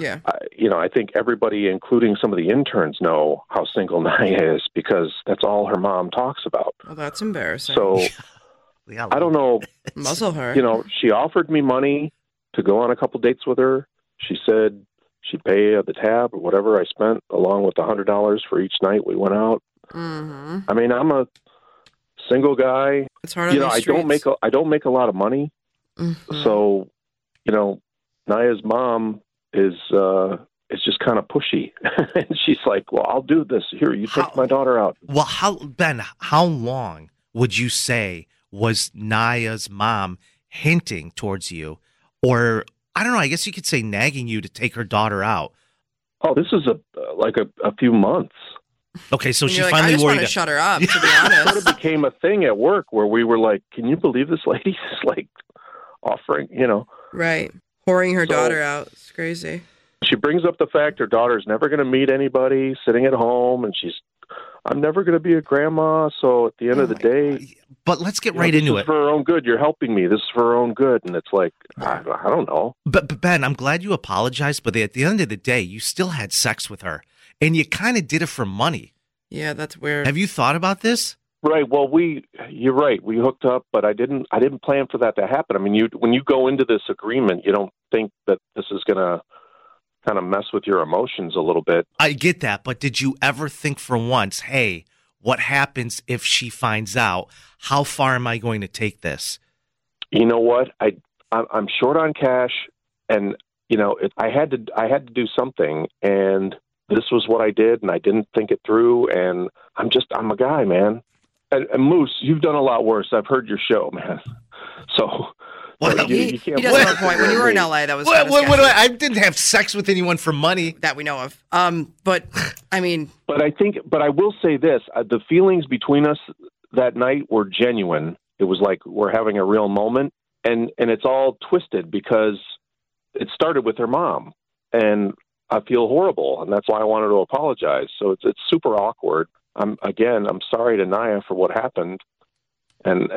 I think everybody, including some of the interns, know how single Naya is because that's all her mom talks about. Well, that's embarrassing. So, I don't know. Muzzle her. She offered me money to go on a couple dates with her. She said she'd pay the tab or whatever I spent, along with $100 for each night we went out. Mm-hmm. I mean, I'm a single guy. It's hard on I don't make a lot of money. Mm-hmm. So, Naya's mom is just kind of pushy, and she's like, "Well, I'll do this. Here, you take my daughter out." Well, how long would you say was Naya's mom hinting towards you, or I don't know, I guess you could say nagging you to take her daughter out? Oh, this is a few months. Okay, so she I finally just worried. want to shut her up, to be honest. It sort of became a thing at work where we were like, can you believe this lady's like offering, Right. Whoring her daughter out. It's crazy. She brings up the fact her daughter's never going to meet anybody, sitting at home, and I'm never going to be a grandma, so at the end of the day... But let's get right into this it. is for her own good. You're helping me. This is for her own good. And it's like, I don't know. But Ben, I'm glad you apologized, but at the end of the day, you still had sex with her, and you kind of did it for money. Yeah, that's weird. Have you thought about this? Right. Well, you're right. We hooked up, but I didn't plan for that to happen. I mean, when you go into this agreement, you don't think that this is going to kind of mess with your emotions a little bit. I get that, but did you ever think for once, hey, what happens if she finds out? How far am I going to take this? You know what? I'm short on cash, and I had to do something, and this was what I did, and I didn't think it through, and I'm a guy, man. And Moose, you've done a lot worse. I've heard your show, man. So. He does have a point. When you were in LA, that was I didn't have sex with anyone for money that we know of. But I mean, but I will say this: the feelings between us that night were genuine. It was like we're having a real moment, and it's all twisted because it started with her mom, and I feel horrible, and that's why I wanted to apologize. So it's super awkward. I'm sorry to Naya for what happened. And,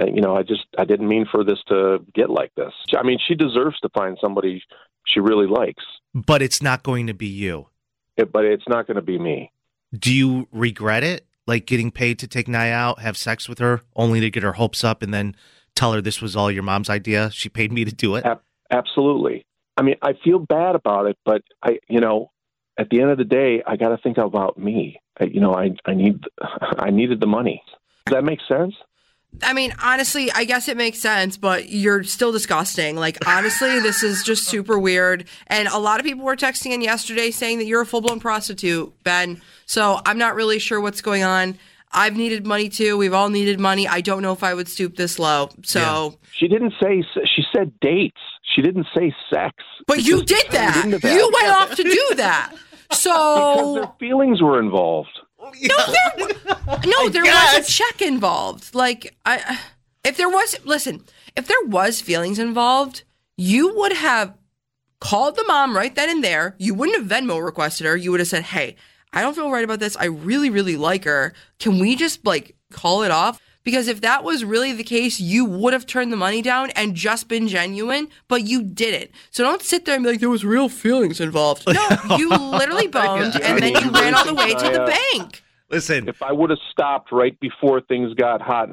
I didn't mean for this to get like this. I mean, she deserves to find somebody she really likes. But it's not going to be you. But it's not going to be me. Do you regret it? Like getting paid to take Naya out, have sex with her, only to get her hopes up and then tell her this was all your mom's idea? She paid me to do it? Absolutely. I mean, I feel bad about it, but at the end of the day, I got to think about me. I needed the money. Does that make sense? I mean, honestly, I guess it makes sense, but you're still disgusting. Like, honestly, this is just super weird. And a lot of people were texting in yesterday saying that you're a full-blown prostitute, Ben. So I'm not really sure what's going on. I've needed money, too. We've all needed money. I don't know if I would stoop this low. So yeah. She said dates. She didn't say sex. But you did that. You went off to do that. So because their feelings were involved. No, there was a check involved. Like, if there was feelings involved, you would have called the mom right then and there. You wouldn't have Venmo requested her. You would have said, hey, I don't feel right about this. I really, really like her. Can we just call it off? Because if that was really the case, you would have turned the money down and just been genuine, but you didn't. So don't sit there and be like, there was real feelings involved. No, you literally boned, and then you ran all the way to the bank. Listen, if I would have stopped right before things got hot,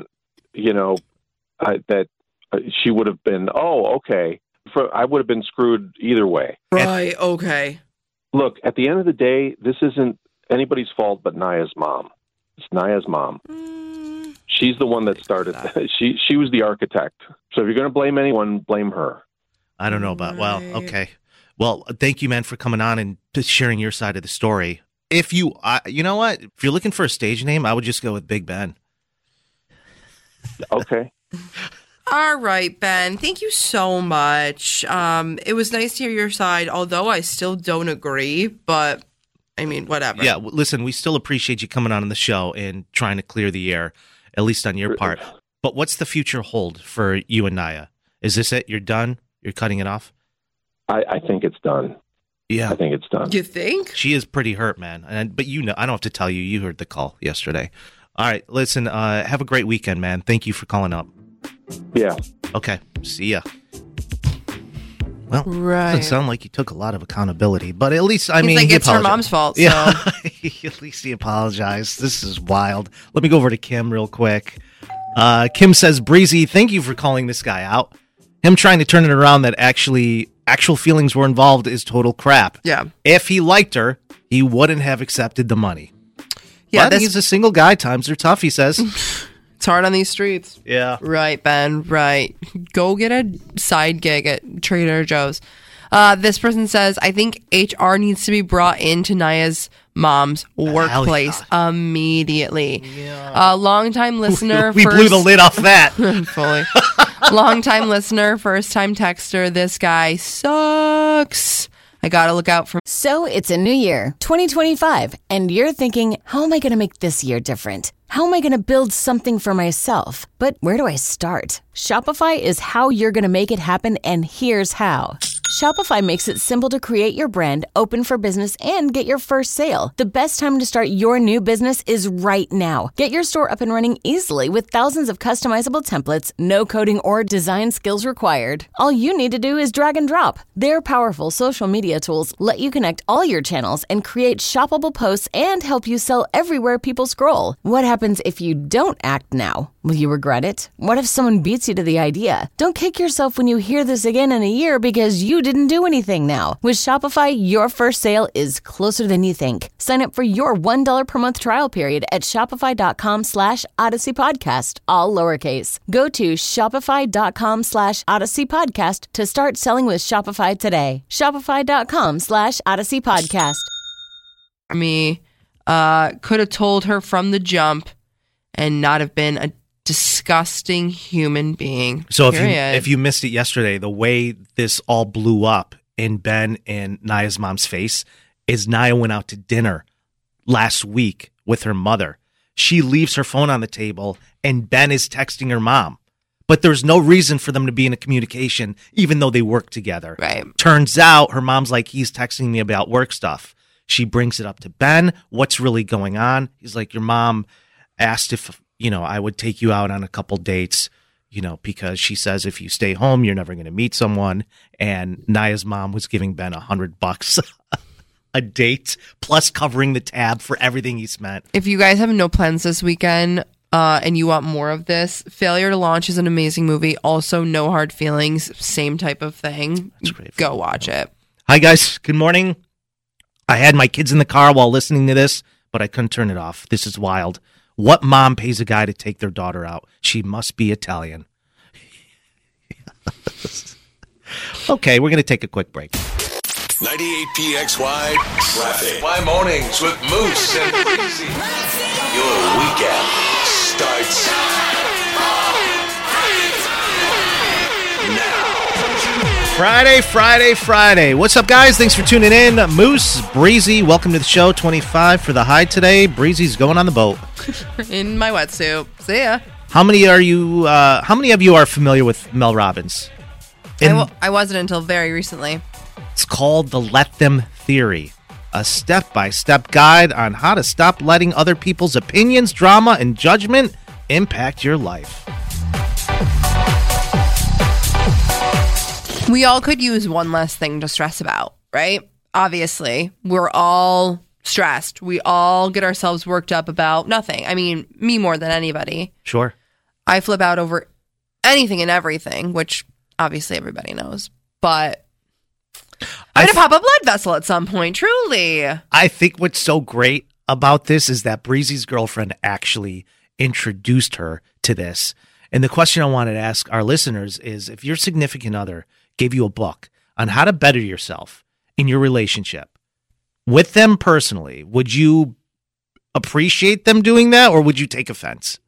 that she would have been, okay. I would have been screwed either way. Right, okay. Look, at the end of the day, this isn't anybody's fault but Naya's mom. It's Naya's mom. She's the one that started. She was the architect. So if you're going to blame anyone, blame her. I don't know about. Well, okay. Well, thank you, man, for coming on and just sharing your side of the story. If you, you know what? If you're looking for a stage name, I would just go with Big Ben. Okay. All right, Ben. Thank you so much. It was nice to hear your side, although I still don't agree, but I mean, whatever. Yeah, listen, we still appreciate you coming on the show and trying to clear the air, at least on your part. But what's the future hold for you and Naya? Is this it? You're done? You're cutting it off? I think it's done. Yeah. I think it's done. You think? She is pretty hurt, man. But I don't have to tell you. You heard the call yesterday. All right, listen, have a great weekend, man. Thank you for calling up. Yeah. Okay, see ya. Well, doesn't sound like he took a lot of accountability, but at least, I mean, it's her mom's fault. So. Yeah, at least he apologized. This is wild. Let me go over to Kim real quick. Kim says, Breezy, thank you for calling this guy out. Him trying to turn it around that actual feelings were involved is total crap. Yeah. If he liked her, he wouldn't have accepted the money. Yeah, but he's a single guy. Times are tough, he says. It's hard on these streets. Yeah. Right, Ben. Right. Go get a side gig at Trader Joe's. This person says, I think HR needs to be brought into Naya's mom's workplace immediately. Yeah. Long-time listener. We blew the lid off that. Fully. Long-time listener, first-time texter. This guy sucks. $100. I gotta look out for. So it's a new year, 2025, and you're thinking, how am I going to make this year different? How am I going to build something for myself? But where do I start? Shopify is how you're going to make it happen, and here's how. Shopify makes it simple to create your brand, open for business, and get your first sale. The best time to start your new business is right now. Get your store up and running easily with thousands of customizable templates, no coding or design skills required. All you need to do is drag and drop. Their powerful social media tools let you connect all your channels and create shoppable posts and help you sell everywhere people scroll. What happens if you don't act now? Will you regret it? What if someone beats you to the idea? Don't kick yourself when you hear this again in a year because you didn't do anything now. With Shopify, your first sale is closer than you think. Sign up for your $1 per month trial period at shopify.com/Odyssey Podcast, all lowercase. Go to shopify.com/Odyssey Podcast to start selling with Shopify today. Shopify.com/Odyssey Podcast. Could have told her from the jump and not have been a disgusting human being. So if you missed it yesterday, the way this all blew up in Ben and Naya's mom's face is Naya went out to dinner last week with her mother. She leaves her phone on the table and Ben is texting her mom. But there's no reason for them to be in a communication, even though they work together. Right. Turns out her mom's like, he's texting me about work stuff. She brings it up to Ben. What's really going on? He's like, your mom asked if, I would take you out on a couple dates, because she says if you stay home, you're never going to meet someone. And Naya's mom was giving Ben $100 a date, plus covering the tab for everything he spent. If you guys have no plans this weekend and you want more of this, Failure to Launch is an amazing movie. Also, No Hard Feelings, same type of thing. That's great. Go watch it. Hi, guys. Good morning. I had my kids in the car while listening to this, but I couldn't turn it off. This is wild. What mom pays a guy to take their daughter out? She must be Italian. Okay, we're going to take a quick break. 98PXY Traffic. Why mornings with Moose and Breezy. Your weekend starts now. Friday. What's up, guys? Thanks for tuning in. Moose, Breezy, welcome to the show. 25 for the high today. Breezy's going on the boat. In my wetsuit. See ya. How many of you are familiar with Mel Robbins? I wasn't until very recently. It's called the Let Them Theory, a step-by-step guide on how to stop letting other people's opinions, drama, and judgment impact your life. We all could use one less thing to stress about, right? Obviously, we're all stressed. We all get ourselves worked up about nothing. I mean, me more than anybody. Sure. I flip out over anything and everything, which obviously everybody knows. But I'm going to pop a blood vessel at some point, truly. I think what's so great about this is that Breezy's girlfriend actually introduced her to this. And the question I wanted to ask our listeners is, if your significant other gave you a book on how to better yourself in your relationship with them personally, would you appreciate them doing that, or would you take offense?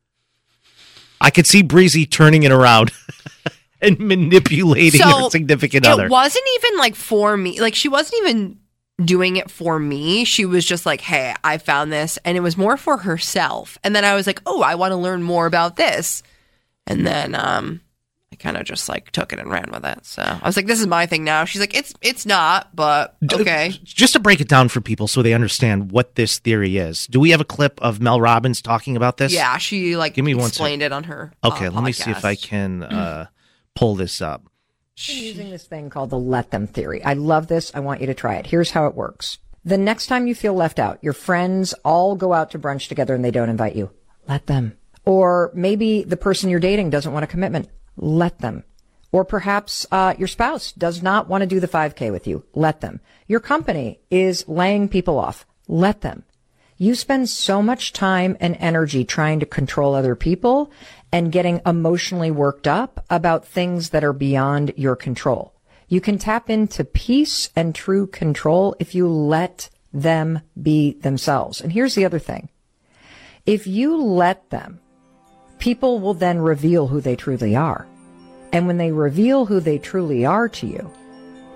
I could see Breezy turning it around and manipulating her significant other. It wasn't even for me. She wasn't even doing it for me. She was just like, hey, I found this. And it was more for herself. And then I was like, oh, I want to learn more about this. And then I kind of just took it and ran with it. So I was like, this is my thing now. She's like, it's not, but okay. Just to break it down for people so they understand what this theory is. Do we have a clip of Mel Robbins talking about this? Yeah, she Give me explained it on her Okay, let me podcast. see if I can pull this up. I'm using this thing called the Let Them Theory. I love this. I want you to try it. Here's how it works. The next time you feel left out, your friends all go out to brunch together and they don't invite you. Let them. Or maybe the person you're dating doesn't want a commitment. Let them. Or perhaps your spouse does not want to do the 5K with you. Let them. Your company is laying people off. Let them. You spend so much time and energy trying to control other people and getting emotionally worked up about things that are beyond your control. You can tap into peace and true control if you let them be themselves. And here's the other thing. If you let them, people will then reveal who they truly are. And when they reveal who they truly are to you,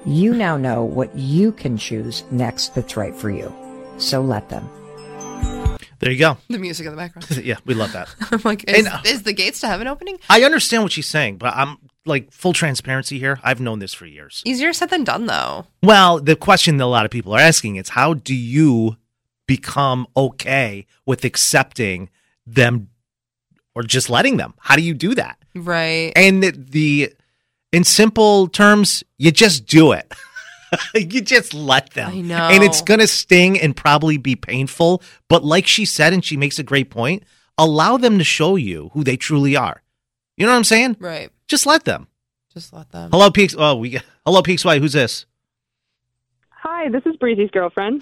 You now know what you can choose next that's right for you. So let them. There you go. The music in the background. Yeah, we love that. I'm like, is the gates to heaven opening? I understand what she's saying, but I'm like, full transparency here. I've known this for years. Easier said than done, though. Well, the question that a lot of people are asking is, how do you become okay with accepting them or just letting them? How do you do that? Right. And in simple terms, you just do it. You just let them. I know. And it's going to sting and probably be painful. But like she said, and she makes a great point, allow them to show you who they truly are. You know what I'm saying? Right. Just let them. Just let them. Hello, Peaks. Hello, PXY. Who's this? Hi, this is Breezy's girlfriend.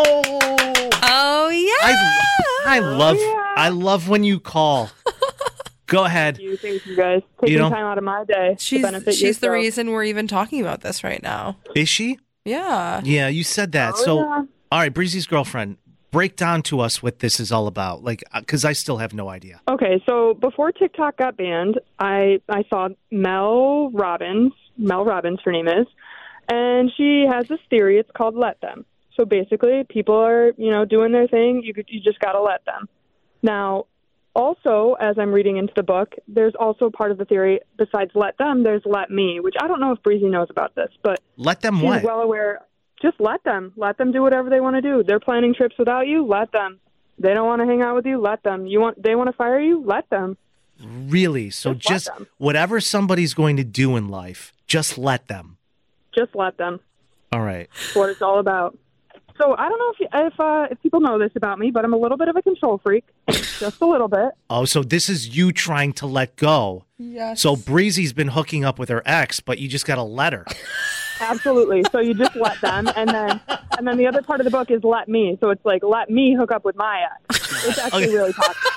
Oh yeah. I love when you call. Go ahead. Thank you guys. Taking time out of my day to benefit She's the yourself. reason we're even talking about this right now. Is she? Yeah. Yeah, you said that. All right, Breezy's girlfriend, break down to us what this is all about. Like, because I still have no idea. Okay, so before TikTok got banned, I saw Mel Robbins, her name is, and she has this theory. It's called Let Them. So basically, people are, doing their thing. You just got to let them. Now, also, as I'm reading into the book, there's also part of the theory, besides let them, there's let me, which I don't know if Breezy knows about this, but let them she's what? well aware. Just let them. Let them do whatever they want to do. They're planning trips without you, let them. They don't want to hang out with you, let them. They want to fire you, let them. Really? So just whatever somebody's going to do in life, just let them. Just let them. All right. That's what it's all about. So I don't know if people know this about me, but I'm a little bit of a control freak, just a little bit. Oh, so this is you trying to let go. Yes. So Breezy's been hooking up with her ex, but you just got to let her. Absolutely. So you just let them, and then the other part of the book is let me. So it's like let me hook up with my ex. It's actually really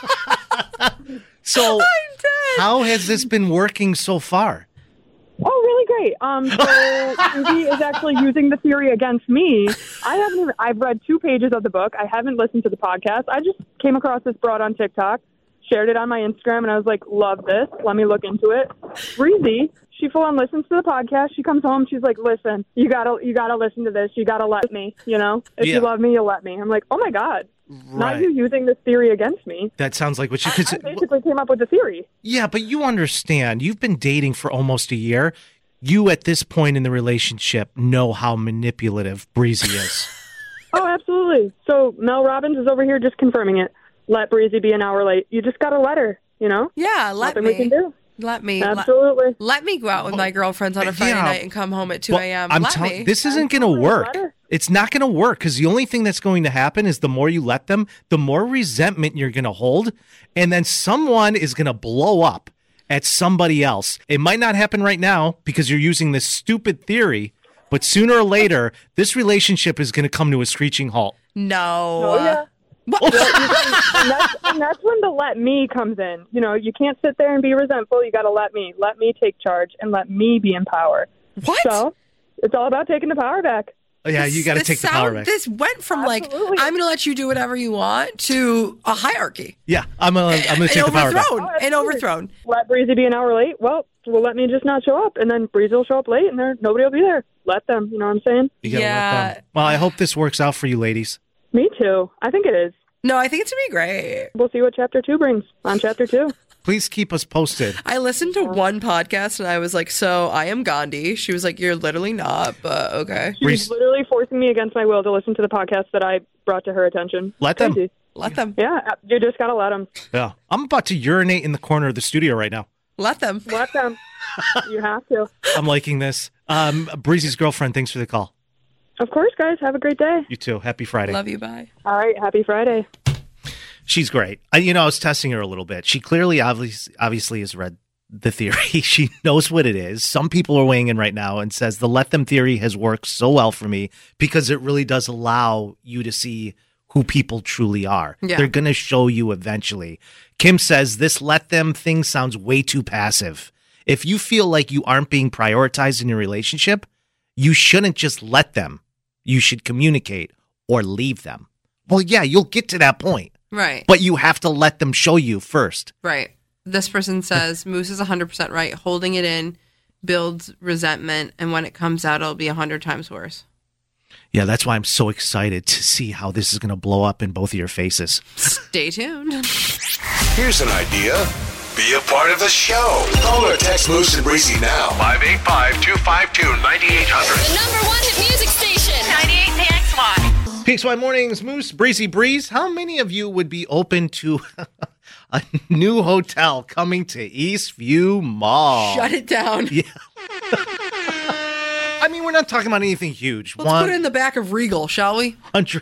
toxic. So how has this been working so far? Oh, really great. So Susie is actually using the theory against me. I've read 2 pages of the book. I haven't listened to the podcast. I just came across this broad on TikTok, shared it on my Instagram, and I was like, love this. Let me look into it. Breezy, she full on listens to the podcast. She comes home. She's like, listen, you gotta listen to this. You gotta let me, If you love me, you'll let me. I'm like, oh my God. Right. Not you using this theory against me. That sounds like what you I basically came up with the theory. Yeah, but you understand. You've been dating for almost a year. You, at this point in the relationship, know how manipulative Breezy is. Oh, absolutely. So Mel Robbins is over here just confirming it. Let Breezy be an hour late. You just got to let her, Yeah, let Nothing me. we can do. Let me. Absolutely. Let me go out with my girlfriends on a Friday night and come home at 2 a.m. I'm Let telling me. this isn't going to work. It's not going to work because the only thing that's going to happen is the more you let them, the more resentment you're going to hold, and then someone is going to blow up at somebody else. It might not happen right now because you're using this stupid theory, but sooner or later, this relationship is going to come to a screeching halt. No. Oh, yeah. and that's when the let me comes in. You can't sit there and be resentful. You got to let me. Let me take charge and let me be in power. What? So it's all about taking the power back. Oh, yeah, you got to take the power back. This went from I'm going to let you do whatever you want to a hierarchy. Yeah, I'm gonna take the power back. And overthrown. Let Breezy be an hour late. Well, let me just not show up, and then Breezy will show up late, and nobody will be there. Let them. You know what I'm saying? You gotta let them. Well, I hope this works out for you, ladies. Me too. I think it is. No, I think it's going to be great. We'll see what Chapter 2 brings on Chapter 2. Please keep us posted. I listened to one podcast and I was like, so I am Gandhi. She was like, you're literally not, but okay. She was literally forcing me against my will to listen to the podcast that I brought to her attention. Let them. Let them. Yeah, you just got to let them. Yeah. I'm about to urinate in the corner of the studio right now. Let them. Let them. You have to. I'm liking this. Breezy's girlfriend, thanks for the call. Of course, guys. Have a great day. You too. Happy Friday. Love you. Bye. All right. Happy Friday. She's great. I was testing her a little bit. She clearly, obviously has read the theory. She knows what it is. Some people are weighing in right now and says the let them theory has worked so well for me because it really does allow you to see who people truly are. Yeah. They're going to show you eventually. Kim says this let them thing sounds way too passive. If you feel like you aren't being prioritized in your relationship, you shouldn't just let them. You should communicate or leave them. Well, yeah, you'll get to that point. Right. But you have to let them show you first. Right. This person says, Moose is 100% right. Holding it in builds resentment, and when it comes out, it'll be 100 times worse. Yeah, that's why I'm so excited to see how this is going to blow up in both of your faces. Stay tuned. Here's an idea. Be a part of the show. Call or text Moose and Breezy now. 585-252-9800. The number one hit music station. 98 PXY. PXY Mornings, Moose, Breezy, Breeze. How many of you would be open to a new hotel coming to Eastview Mall? Shut it down. Yeah. I mean, we're not talking about anything huge. Let's put it in the back of Regal, shall we?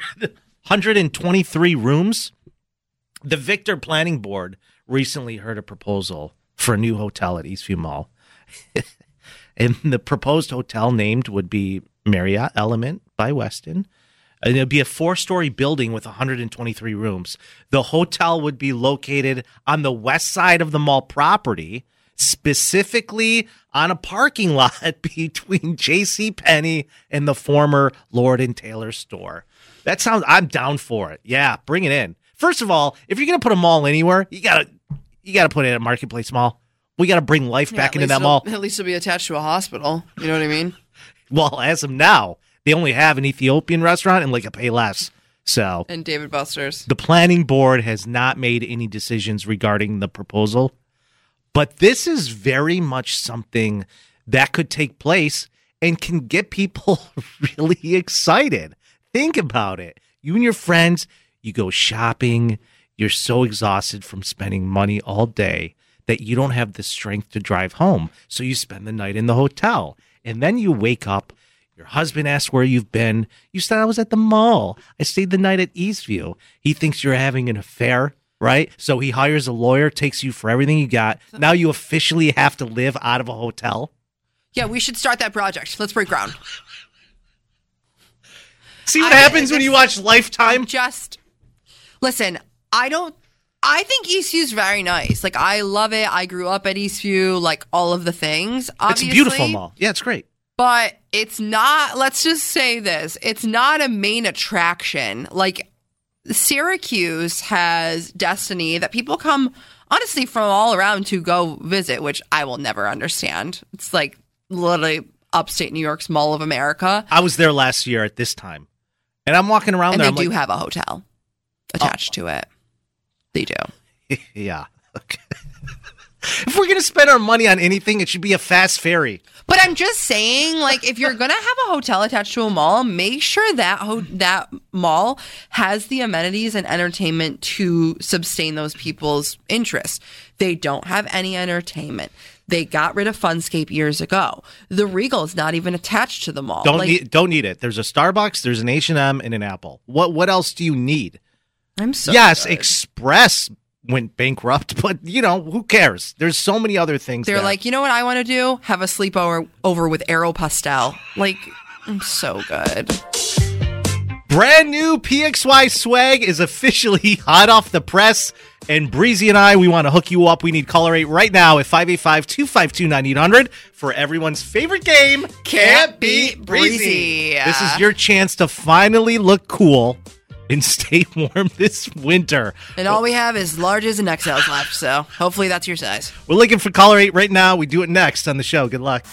123 rooms. The Victor Planning Board recently heard a proposal for a new hotel at Eastview Mall. And the proposed hotel named would be Marriott Element by Westin. And it would be a 4-story building with 123 rooms. The hotel would be located on the west side of the mall property, specifically on a parking lot between JCPenney and the former Lord & Taylor store. I'm down for it. Yeah, bring it in. First of all, if you're going to put a mall anywhere, you got to put it at Marketplace Mall. We got to bring life back into that mall. At least it'll be attached to a hospital. You know what I mean? Well, as of now, they only have an Ethiopian restaurant and like a Payless. So, and David Buster's. The planning board has not made any decisions regarding the proposal, but this is very much something that could take place and can get people really excited. Think about it. You and your friends, you go shopping. You're so exhausted from spending money all day that you don't have the strength to drive home. So you spend the night in the hotel. And then you wake up. Your husband asks where you've been. You said, I was at the mall. I stayed the night at Eastview. He thinks you're having an affair, right? So he hires a lawyer, takes you for everything you got. Now you officially have to live out of a hotel. Yeah, we should start that project. Let's break ground. See what happens when you watch Lifetime? Listen, I think Eastview's very nice. Like, I love it. I grew up at Eastview, like all of the things. Obviously. It's a beautiful mall. Yeah, it's great. But it's not, let's just say this, it's not a main attraction. Like, Syracuse has Destiny that people come, honestly, from all around to go visit, which I will never understand. It's like literally upstate New York's Mall of America. I was there last year at this time. And I'm walking around and there. And they do have a hotel attached to it. They do. Yeah. Okay. If we're going to spend our money on anything, it should be a fast ferry. But I'm just saying, like, if you're going to have a hotel attached to a mall, make sure that that mall has the amenities and entertainment to sustain those people's interests. They don't have any entertainment. They got rid of Funscape years ago. The Regal is not even attached to the mall. Don't need it. There's a Starbucks, there's an H&M, and an Apple. What else do you need? I'm so Yes, good. Express went bankrupt, but, who cares? There's so many other things. They're like, you know what I want to do? Have a sleepover with Aeropostale. Like, I'm so good. Brand new PXY swag is officially hot off the press. And Breezy and I, we want to hook you up. We need caller 8 right now at 585-252-9800 for everyone's favorite game, Can't Beat Breezy. This is your chance to finally look cool and stay warm this winter. And all we have is larges and XLs left, so hopefully that's your size. We're looking for caller 8 right now. We do it next on the show. Good luck.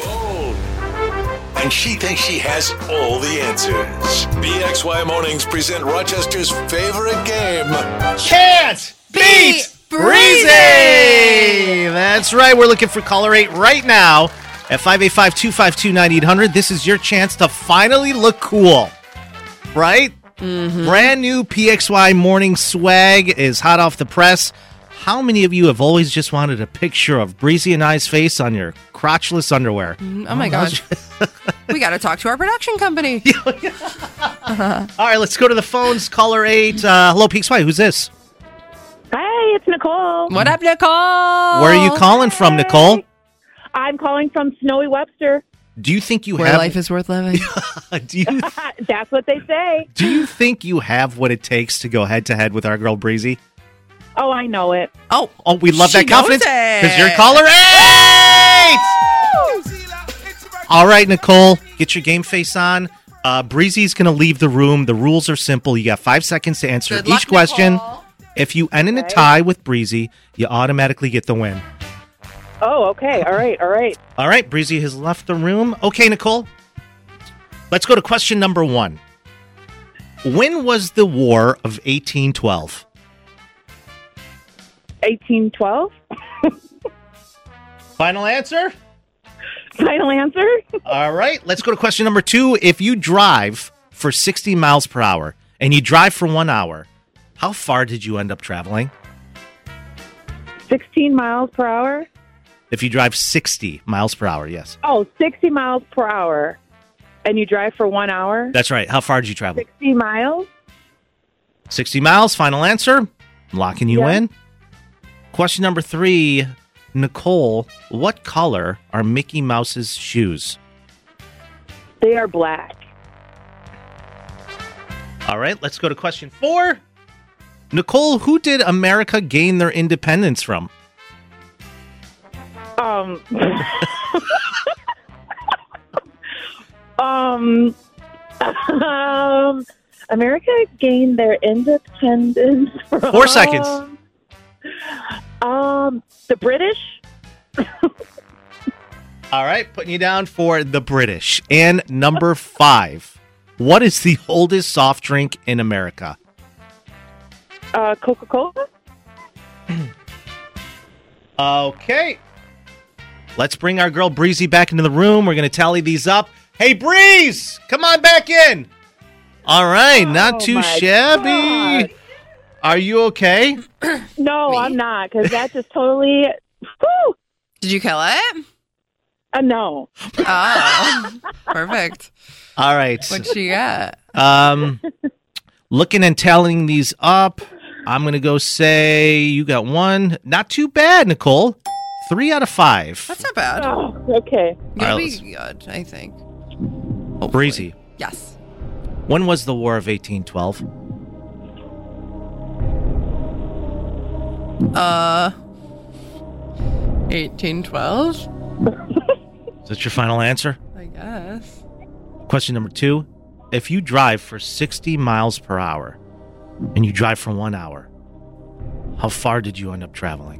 And she thinks she has all the answers. BXY Mornings present Rochester's favorite game, Can't Beat Breezy! That's right. We're looking for caller 8 right now at 585-252-9800. This is your chance to finally look cool, right? Mm-hmm. Brand new PXY morning swag is hot off the press. How many of you have always just wanted a picture of Breezy and I's face on your crotchless underwear? Oh my gosh. We got to talk to our production company. All right, let's go to the phones. Caller 8. Hello, PXY. Who's this? Hey, it's Nicole. What up, Nicole? Where are you calling from, Nicole? I'm calling from Snowy Webster. Do you think you Where have... life is worth living. That's what they say. Do you think you have what it takes to go head-to-head with our girl Breezy? Oh, I know it. Oh, we love that confidence because you're caller 8! All right, Nicole, get your game face on. Breezy's going to leave the room. The rules are simple. You got 5 seconds to answer Good each luck, question. Nicole. If you end in a tie with Breezy, you automatically get the win. Oh, okay. All right. All right, Breezy has left the room. Okay, Nicole. Let's go to question number 1. When was the War of 1812? 1812? Final answer? Final answer? All right, let's go to question number 2. If you drive for 60 miles per hour and you drive for 1 hour, how far did you end up traveling? 16 miles per hour? If you drive 60 miles per hour, yes. Oh, 60 miles per hour. And you drive for 1 hour? That's right. How far did you travel? 60 miles? 60 miles, final answer. I'm locking you in. Question number 3. Nicole, what color are Mickey Mouse's shoes? They are black. All right, let's go to question 4. Nicole, who did America gain their independence from? America gained their independence from... 4 seconds. The British? All right, putting you down for the British. And number 5. What is the oldest soft drink in America? Coca-Cola? Okay. Let's bring our girl Breezy back into the room. We're going to tally these up. Hey, Breeze! Come on back in. All right, not too shabby. God. Are you okay? No, I'm not, because that just totally... Whew. Did you kill it? No. Oh, perfect. All right. What'd she get? Looking and tallying these up, I'm going to go say you got 1. Not too bad, Nicole. 3 out of 5. That's not bad. Oh, okay. You'll be good, I think. Hopefully. Breezy. Yes. When was the War of 1812? 1812? Is that your final answer? I guess. Question number 2. If you drive for 60 miles per hour and you drive for 1 hour, how far did you end up traveling?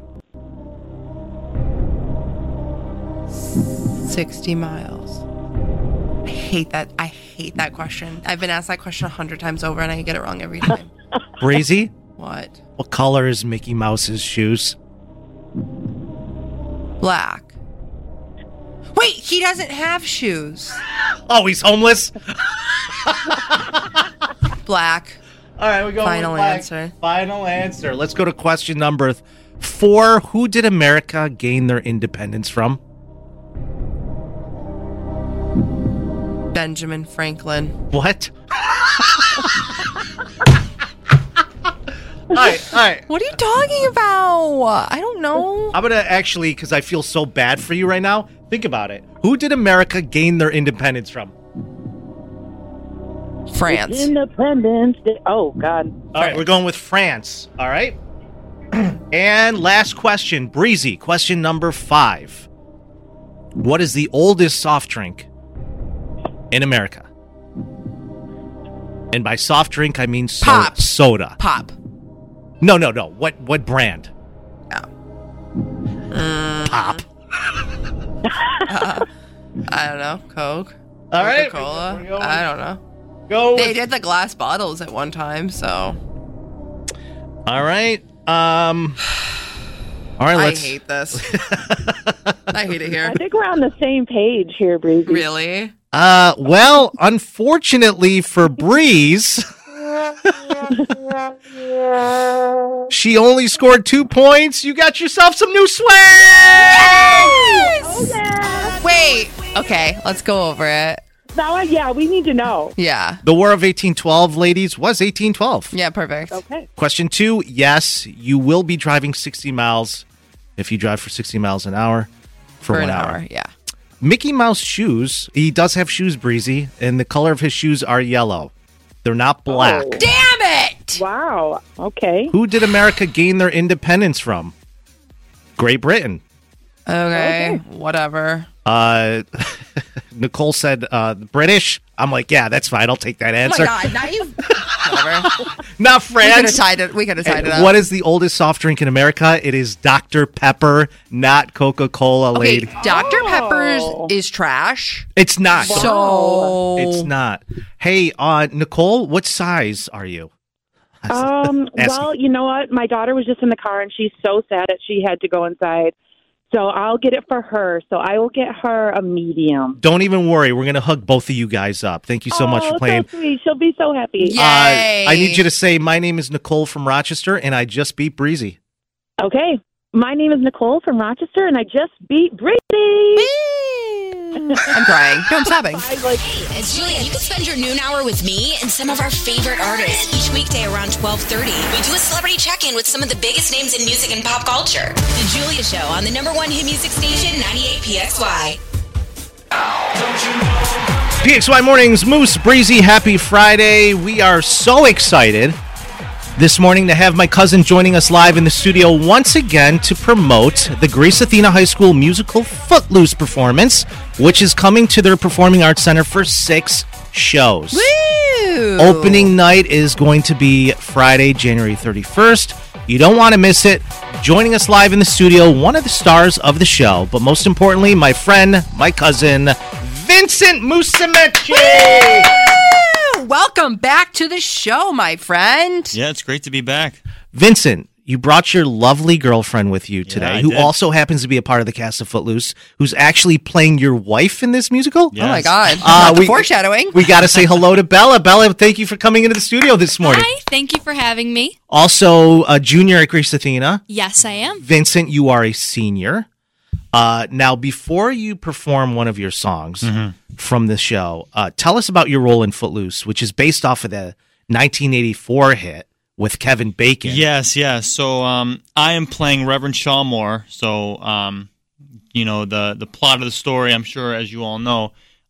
60 miles. I hate that question. I've been asked that question 100 times over and I get it wrong every time. Breezy? What? What color is Mickey Mouse's shoes? Black. Wait, he doesn't have shoes. Oh, he's homeless? Black. All right, we go Final with black. answer. Final answer. Let's go to question number 4. Who did America gain their independence from? Benjamin Franklin. What? All right. What are you talking about? I don't know. I'm going to actually, because I feel so bad for you right now, think about it. Who did America gain their independence from? France. Independence Day. Oh, God. All right, we're going with France. All right. And last question, Breezy. Question number 5. What is the oldest soft drink in America? And by soft drink, I mean Pop. Soda. Pop. No. What brand? Pop. I don't know. Coke. All right. Coca-Cola. We're going- I don't know. Go. They did the glass bottles at one time, so. All right. All right. I Let's. hate this. I hate it here. I think we're on the same page here, Breezy. Really? Well, unfortunately for Breeze, she only scored 2 points. You got yourself some new swag. Oh, yeah. Wait. Okay, let's go over it. Now, yeah, we need to know. Yeah. The War of 1812, ladies, was 1812. Yeah, perfect. Okay. Question 2, yes, you will be driving 60 miles if you drive for 60 miles an hour for 1 hour. Yeah. Mickey Mouse shoes, he does have shoes, Breezy, and the color of his shoes are yellow. They're not black. Oh. Damn it! Wow. Okay. Who did America gain their independence from? Great Britain. Okay. Whatever. Nicole said British. I'm like, yeah, that's fine. I'll take that answer. Oh my God, naive. Whatever. Not France. We could have tied it up. What is the oldest soft drink in America? It is Dr. Pepper, not Coca-Cola, lady. Dr. Pepper's is trash. It's not. So it's not. Hey, Nicole, what size are you? Well, you know what? My daughter was just in the car, and she's so sad that she had to go inside. So I'll get it for her. So I will get her a medium. Don't even worry. We're going to hug both of you guys up. Thank you so much for playing. So sweet. She'll be so happy. Yay. I need you to say, my name is Nicole from Rochester, and I just beat Breezy. Okay. My name is Nicole from Rochester, and I just beat Breezy. I'm crying. No, I'm sobbing. Hey, it's Julia. You can spend your noon hour with me and some of our favorite artists each weekday around 12:30. We do a celebrity check-in with some of the biggest names in music and pop culture. The Julia Show on the #1 hit music station, 98 PXY. PXY Mornings, Moose, Breezy, happy Friday. We are so excited this morning to have my cousin joining us live in the studio once again to promote the Grace Athena High School musical Footloose performance, which is coming to their Performing Arts Center for 6 shows. Woo! Opening night is going to be Friday, January 31st. You don't want to miss it. Joining us live in the studio, one of the stars of the show, but most importantly, my friend, my cousin, Vincent Musumeci. Welcome back to the show, my friend. Yeah, it's great to be back. Vincent, you brought your lovely girlfriend with you today, who did. also happens to be a part of the cast of Footloose, who's actually playing your wife in this musical. Yes. Oh, my God. Foreshadowing. We got to say hello to Bella. Bella, thank you for coming into the studio this morning. Hi, thank you for having me. Also, a junior at Grace Athena. Yes, I am. Vincent, you are a senior. Now, before you perform one of your songs from the show, tell us about your role in Footloose, which is based off of the 1984 hit with Kevin Bacon. Yes. So I am playing Reverend Shaw Moore. So, the plot of the story, I'm sure, as you all know,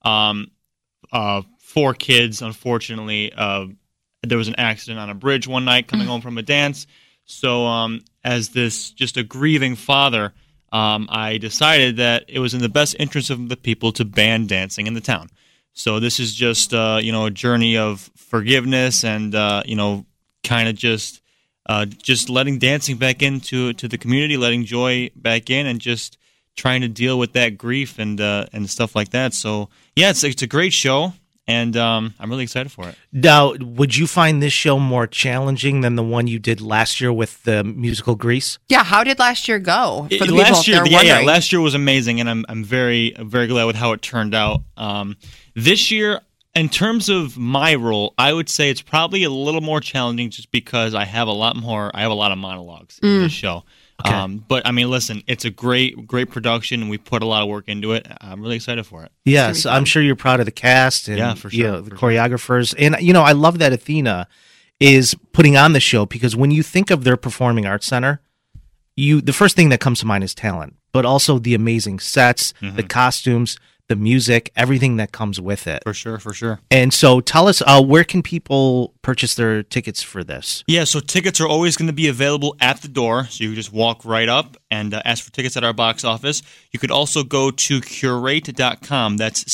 4 kids, unfortunately, there was an accident on a bridge one night coming home from a dance. So as this just a grieving father, I decided that it was in the best interest of the people to ban dancing in the town. So this is just, a journey of forgiveness and, kind of just letting dancing back into the community, letting joy back in, and just trying to deal with that grief and stuff like that. So, yeah, it's a great show. And I'm really excited for it. Now, would you find this show more challenging than the one you did last year with the musical Grease? Yeah, how did last year go? For the last people year, last year was amazing, and I'm very, very glad with how it turned out. This year, in terms of my role, I would say it's probably a little more challenging just because I have a lot of monologues in this show. Okay. But I mean, listen, it's a great production, and we put a lot of work into it. I'm really excited for it. Yes, I'm sure you're proud of the cast and for sure, the choreographers. And I love that Athena is putting on the show, because when you think of their Performing Arts Center, the first thing that comes to mind is talent, but also the amazing sets, the costumes, the music, everything that comes with it. For sure. And so tell us, where can people purchase their tickets for this? Yeah, so tickets are always going to be available at the door. So you can just walk right up and ask for tickets at our box office. You could also go to curate.com. That's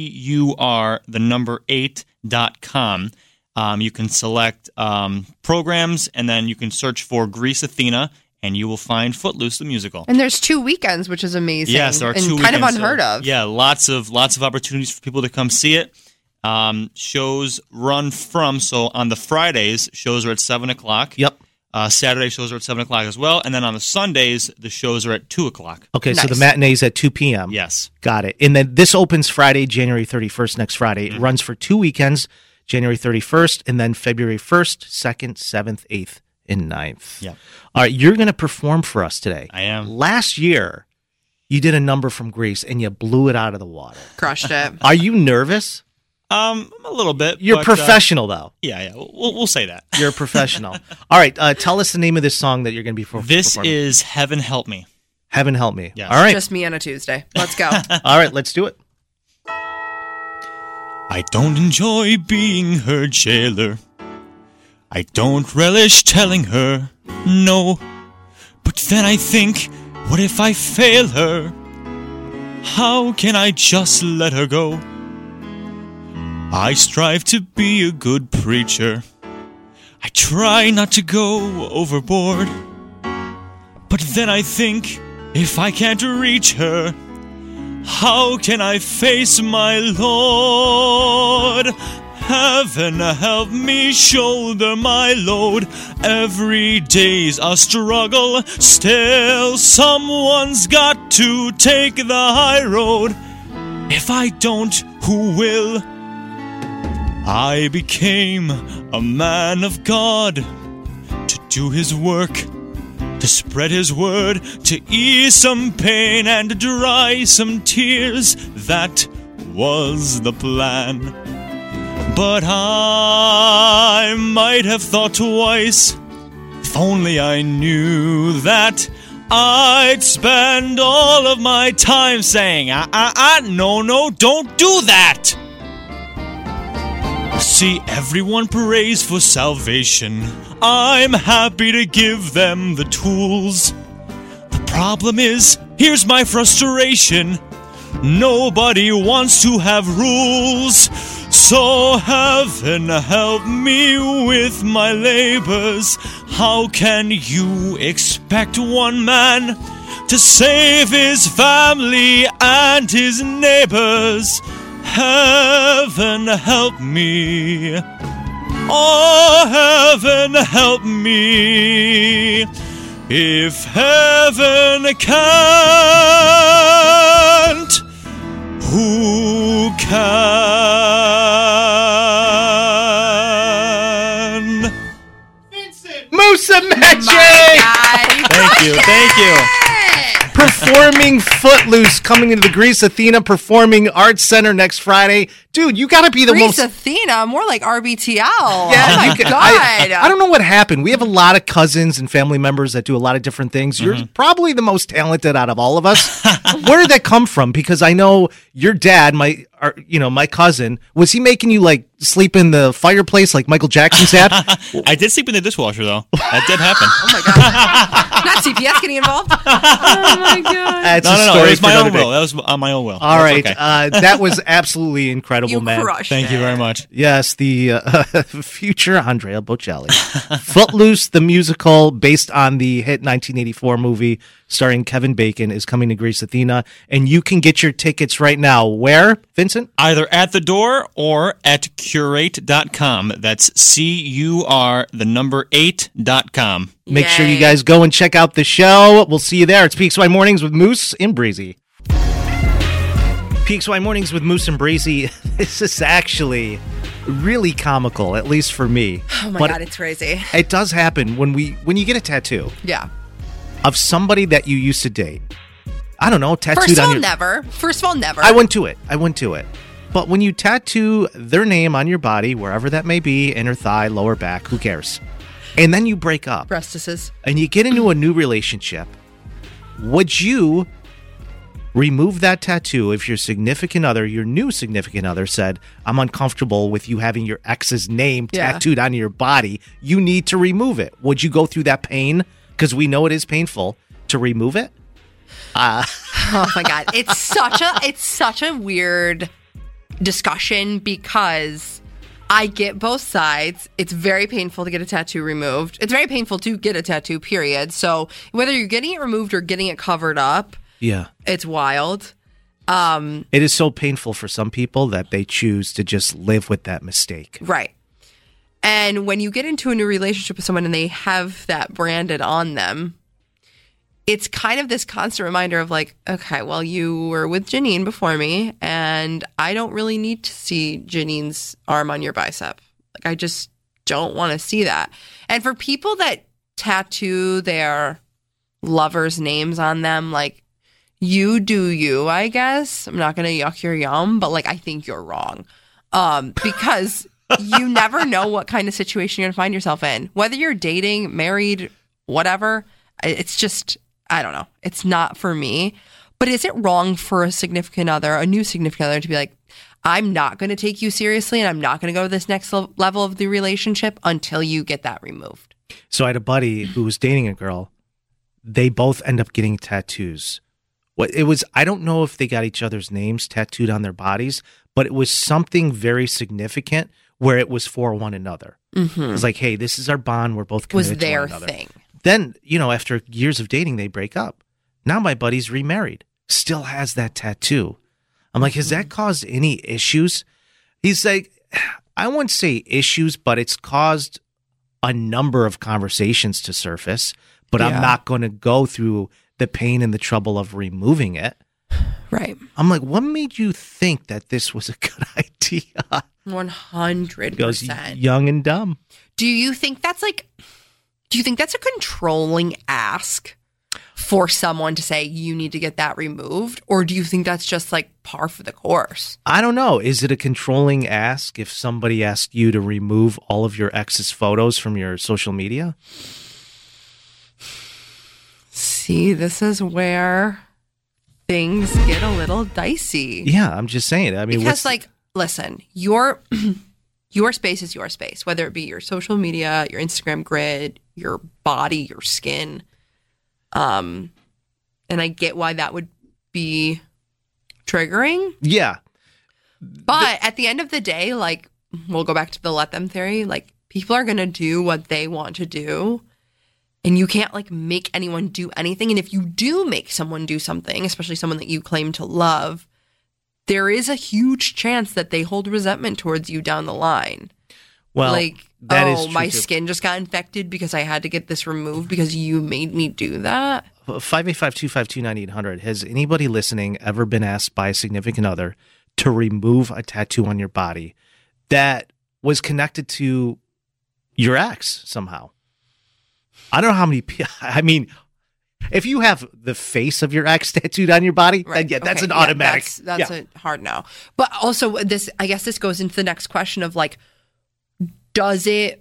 CUR8.com. You can select programs, and then you can search for Grease Athena, and you will find Footloose the musical. And there's 2 weekends, which is amazing. Yes, there are 2 weekends. Kind of unheard of. Yeah, lots of opportunities for people to come see it. Shows run so on the Fridays, shows are at 7 o'clock. Yep. Saturday shows are at 7 o'clock as well. And then on the Sundays, the shows are at 2 o'clock. Okay, nice. So the matinee's at 2 p.m. Yes. Got it. And then this opens Friday, January 31st, next Friday. It runs for 2 weekends, January 31st, and then February 1st, 2nd, 7th, 8th, and 9th. Yeah. All right, you're going to perform for us today. I am. Last year, you did a number from Grease, and you blew it out of the water. Crushed it. Are you nervous? A little bit. You're professional, though. Yeah. We'll say that. You're a professional. All right, tell us the name of this song that you're going to be performing. This is Heaven Help Me. Heaven Help Me. Yes. All right. Just me on a Tuesday. Let's go. All right, let's do it. I don't enjoy being her jailer. I don't relish telling her no. But then I think, what if I fail her? How can I just let her go? I strive to be a good preacher. I try not to go overboard. But then I think, if I can't reach her, how can I face my Lord? Heaven help me shoulder my load. Every day's a struggle. Still, someone's got to take the high road. If I don't, who will? I became a man of God to do his work, to spread his word, to ease some pain and dry some tears. That was the plan. But I might have thought twice, if only I knew that I'd spend all of my time saying, no, don't do that. See, everyone prays for salvation. I'm happy to give them the tools. The problem is, here's my frustration. Nobody wants to have rules. So heaven help me with my labors. How can you expect one man to save his family and his neighbors? Heaven help me. Oh, heaven help me. If heaven can't, who can? Musa Magic! Thank you. Performing Footloose, coming into the Greece Athena Performing Arts Center next Friday. Dude, you got to be the Greece most... Athena, more like RBTL. Yeah, oh my God. I don't know what happened. We have a lot of cousins and family members that do a lot of different things. You're probably the most talented out of all of us. Where did that come from? Because I know your dad, my cousin, was he making you like sleep in the fireplace like Michael Jackson's dad? I did sleep in the dishwasher though. That did happen. Oh my God. Not CPS getting involved? Oh my God. That's no. It was for my another own day. will. That was on my own will. All right. Okay. That was absolutely incredible, You man. crushed Thank you it. very much. Yes, the future Andrea Bocelli. Footloose, the musical based on the hit 1984 movie starring Kevin Bacon, is coming to Greece Athena, and you can get your tickets right now. Where, Vincent? Either at the door or at curate.com. That's CUR8.com. Make sure you guys go and check out the show. We'll see you there. It's PXY Mornings with Moose and Breezy. PXY Mornings with Moose and Breezy. This is actually really comical, at least for me. Oh my But God, it's crazy. it does happen when you get a tattoo Yeah. of somebody that you used to date. I don't know, tattooed First of on all, your... never. First of all, never. I went to it. But when you tattoo their name on your body, wherever that may be, inner thigh, lower back, who cares? And then you break up. Breastises. And you get into a new relationship, would you remove that tattoo if your significant other, your new significant other, said, I'm uncomfortable with you having your ex's name tattooed on your body, you need to remove it? Would you go through that pain? Because we know it is painful to remove it. Oh my God. It's such a weird discussion because I get both sides. It's very painful to get a tattoo removed. It's very painful to get a tattoo, period. So whether you're getting it removed or getting it covered up, Yeah. it's wild. It is so painful for some people that they choose to just live with that mistake. Right. And when you get into a new relationship with someone and they have that branded on them, it's kind of this constant reminder of like, okay, well, you were with Janine before me, and I don't really need to see Janine's arm on your bicep. Like, I just don't want to see that. And for people that tattoo their lovers' names on them, like, you do you, I guess. I'm not going to yuck your yum, but like, I think you're wrong. Because you never know what kind of situation you're going to find yourself in. Whether you're dating, married, whatever, it's just, I don't know. It's not for me. But is it wrong for a significant other, a new significant other, to be like, I'm not going to take you seriously and I'm not going to go to this next level of the relationship until you get that removed? So I had a buddy who was dating a girl. They both end up getting tattoos. I don't know if they got each other's names tattooed on their bodies, but it was something very significant where it was for one another. Mm-hmm. It was like, hey, this is our bond. We're both committed Was to their one another. thing. Then, after years of dating, they break up. Now my buddy's remarried, still has that tattoo. I'm like, has that caused any issues? He's like, I wouldn't say issues, but it's caused a number of conversations to surface, but I'm not going to go through the pain and the trouble of removing it. Right. I'm like, what made you think that this was a good idea? 100%. He goes, young and dumb. Do you think that's a controlling ask for someone to say you need to get that removed? Or do you think that's just like par for the course? I don't know. Is it a controlling ask if somebody asked you to remove all of your ex's photos from your social media? See, this is where things get a little dicey. Yeah, I'm just saying. I mean, because listen, your space is your space, whether it be your social media, your Instagram grid, your body, your skin. And I get why that would be triggering. Yeah. But at the end of the day, like, we'll go back to the let them theory. Like, people are going to do what they want to do. And you can't, like, make anyone do anything. And if you do make someone do something, especially someone that you claim to love, there is a huge chance that they hold resentment towards you down the line. Well, like, that is true my too. skin just got infected because I had to get this removed because you made me do that. 585-252-9800. Has anybody listening ever been asked by a significant other to remove a tattoo on your body that was connected to your ex somehow? I don't know how many people. I mean, if you have the face of your ex tattooed on your body, then that's an automatic. That's a hard no. But also, I guess this goes into the next question of like, does it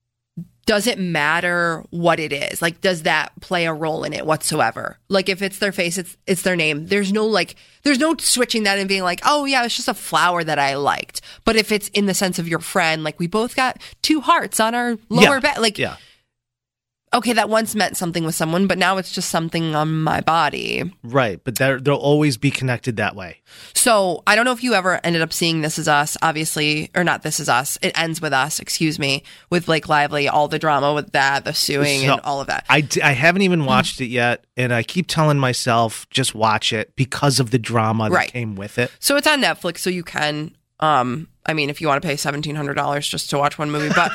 matter what it is? Like, does that play a role in it whatsoever? Like, if it's their face, it's their name. There's no switching that and being like, oh yeah, it's just a flower that I liked. But if it's in the sense of your friend, like we both got 2 hearts on our lower back, like, okay, that once meant something with someone, but now it's just something on my body. Right, but they'll always be connected that way. So I don't know if you ever ended up seeing This Is Us, obviously, or not This Is Us. It Ends With Us, excuse me, with Blake Lively, all the drama with that, the suing and all of that. I haven't even watched it yet, and I keep telling myself, just watch it because of the drama that came with it. So it's on Netflix, so you can, I mean, if you want to pay $1,700 just to watch one movie, but...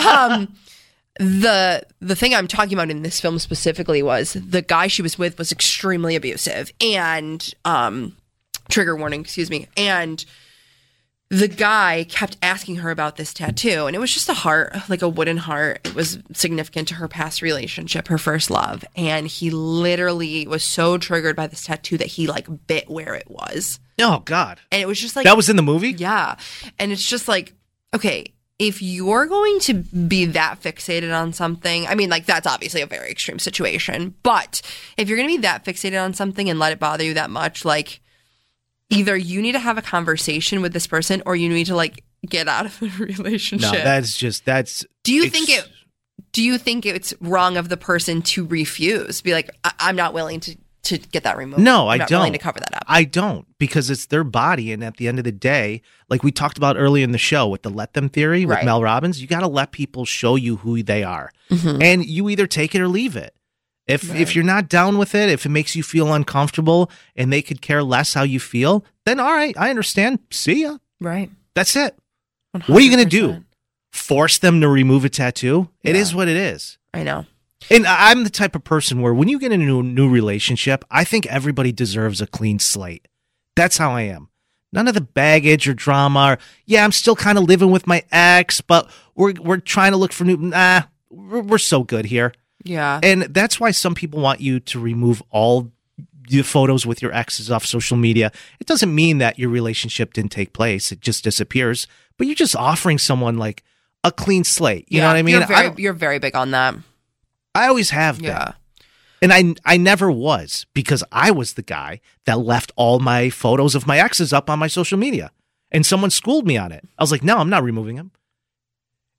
The thing I'm talking about in this film specifically was the guy she was with was extremely abusive and trigger warning, excuse me. And the guy kept asking her about this tattoo, and it was just a heart, like a wooden heart. It was significant to her past relationship, her first love. And he literally was so triggered by this tattoo that he like bit where it was. Oh God. And it was just like, that was in the movie? Yeah. And it's just like, okay, if you're going to be that fixated on something, I mean, like, that's obviously a very extreme situation. But if you're going to be that fixated on something and let it bother you that much, like, either you need to have a conversation with this person or you need to, like, get out of the relationship. No, that's. Do you think it's wrong of the person to refuse? Be like, I'm not willing to get that removed. No, I I'm not don't. willing to cover that up. I don't, because it's their body, and at the end of the day, like we talked about earlier in the show with the let them theory with Mel Robbins, you got to let people show you who they are, and you either take it or leave it. If you're not down with it, if it makes you feel uncomfortable, and they could care less how you feel, then all right, I understand. See ya. Right. That's it. 100%. What are you going to do? Force them to remove a tattoo? It is what it is. I know. And I'm the type of person where when you get into a new relationship, I think everybody deserves a clean slate. That's how I am. None of the baggage or drama. Yeah, I'm still kind of living with my ex, but we're trying to look for new. We're so good here. Yeah. And that's why some people want you to remove all the photos with your exes off social media. It doesn't mean that your relationship didn't take place. It just disappears. But you're just offering someone like a clean slate. You know what I mean? You're very big on that. I always have been. Yeah. And I never was, because I was the guy that left all my photos of my exes up on my social media. And someone schooled me on it. I was like, no, I'm not removing them.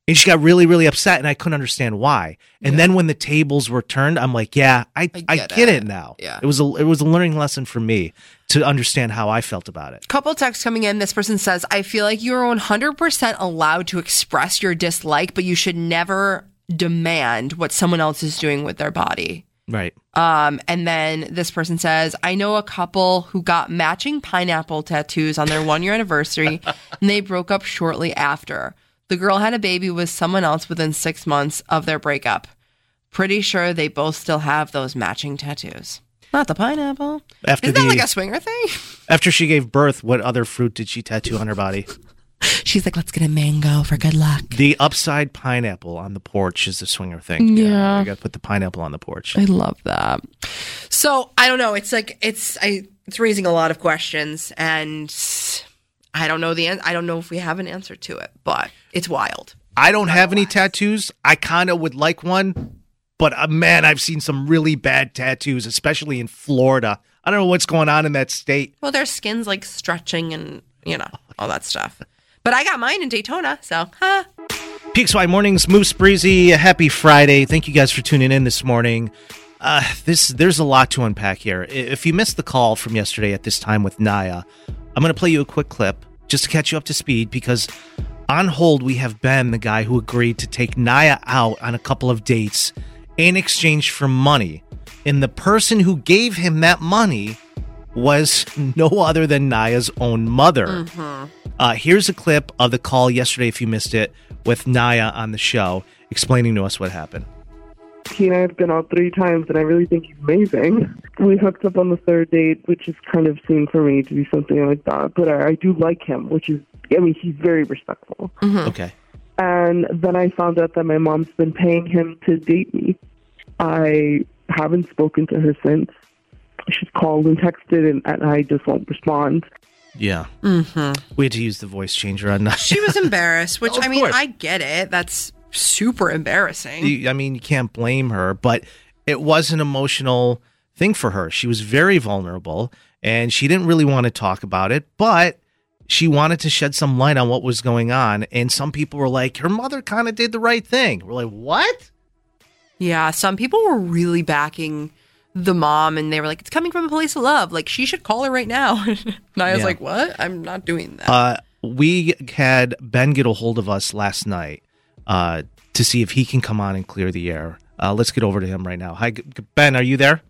And she got really, really upset, and I couldn't understand why. And then when the tables were turned, I'm like, yeah, I get it now. Yeah. It was a learning lesson for me to understand how I felt about it. Couple texts coming in. This person says, I feel like you're 100% allowed to express your dislike, but you should never demand what someone else is doing with their body. Right. And then this person says, I know a couple who got matching pineapple tattoos on their 1-year anniversary, and they broke up shortly after. The girl had a baby with someone else within 6 months of their breakup. Pretty sure they both still have those matching tattoos. Not the pineapple. Isn't that like a swinger thing? After she gave birth, what other fruit did she tattoo on her body? She's like, let's get a mango for good luck. The upside pineapple on the porch is the swinger thing. Yeah. I got to put the pineapple on the porch. I love that. So, I don't know. It's raising a lot of questions, and I don't know I don't know if we have an answer to it, but it's wild. I don't have any tattoos. I kind of would like one, but man, I've seen some really bad tattoos, especially in Florida. I don't know what's going on in that state. Well, their skin's like stretching and, all that stuff. But I got mine in Daytona, so, PXY Mornings, Moose Breezy, happy Friday. Thank you guys for tuning in this morning. There's a lot to unpack here. If you missed the call from yesterday at this time with Naya, I'm going to play you a quick clip just to catch you up to speed, because on hold we have Ben, the guy who agreed to take Naya out on a couple of dates in exchange for money. And the person who gave him that money was no other than Naya's own mother. Mm-hmm. Here's a clip of the call yesterday, if you missed it, with Naya on the show, explaining to us what happened. He and I have been out 3 times, and I really think he's amazing. We hooked up on the 3rd date, which is kind of soon for me to do something like that. But I do like him, which is, he's very respectful. Mm-hmm. Okay. And then I found out that my mom's been paying him to date me. I haven't spoken to her since. She's called and texted, and I just won't respond. Yeah. Mm-hmm. We had to use the voice changer on Naya. She was embarrassed, which, Of course. I get it. That's super embarrassing. You can't blame her, but it was an emotional thing for her. She was very vulnerable, and she didn't really want to talk about it, but she wanted to shed some light on what was going on, and some people were like, her mother kind of did the right thing. We're like, what? Yeah, some people were really backing the mom, and they were like, it's coming from a place of love. Like, she should call her right now. Naya's like, what? I'm not doing that. We had Ben get a hold of us last night to see if he can come on and clear the air. Let's get over to him right now. Hi, Ben, are you there?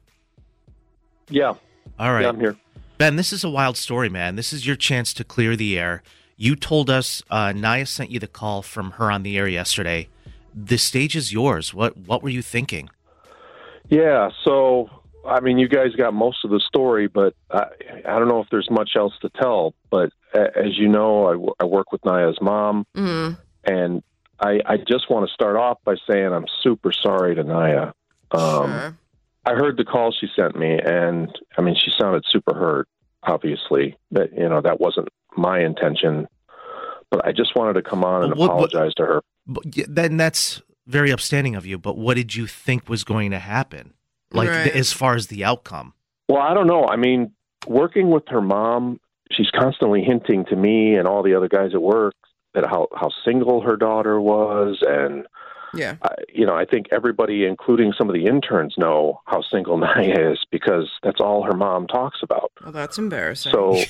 Yeah. All right. Yeah, I'm here. Ben, this is a wild story, man. This is your chance to clear the air. You told us Naya sent you the call from her on the air yesterday. The stage is yours. What were you thinking? Yeah, so, you guys got most of the story, but I don't know if there's much else to tell. But as you know, I work with Naya's mom, and I just want to start off by saying I'm super sorry to Naya. Sure. I heard the call she sent me, and, she sounded super hurt, obviously. That wasn't my intention, but I just wanted to come on and apologize to her. Then that's very upstanding of you, but what did you think was going to happen? As far as the outcome? Well, I don't know. Working with her mom, she's constantly hinting to me and all the other guys at work that how single her daughter was. And, yeah, I think everybody, including some of the interns, know how single Naya is because that's all her mom talks about. Well, that's embarrassing. So,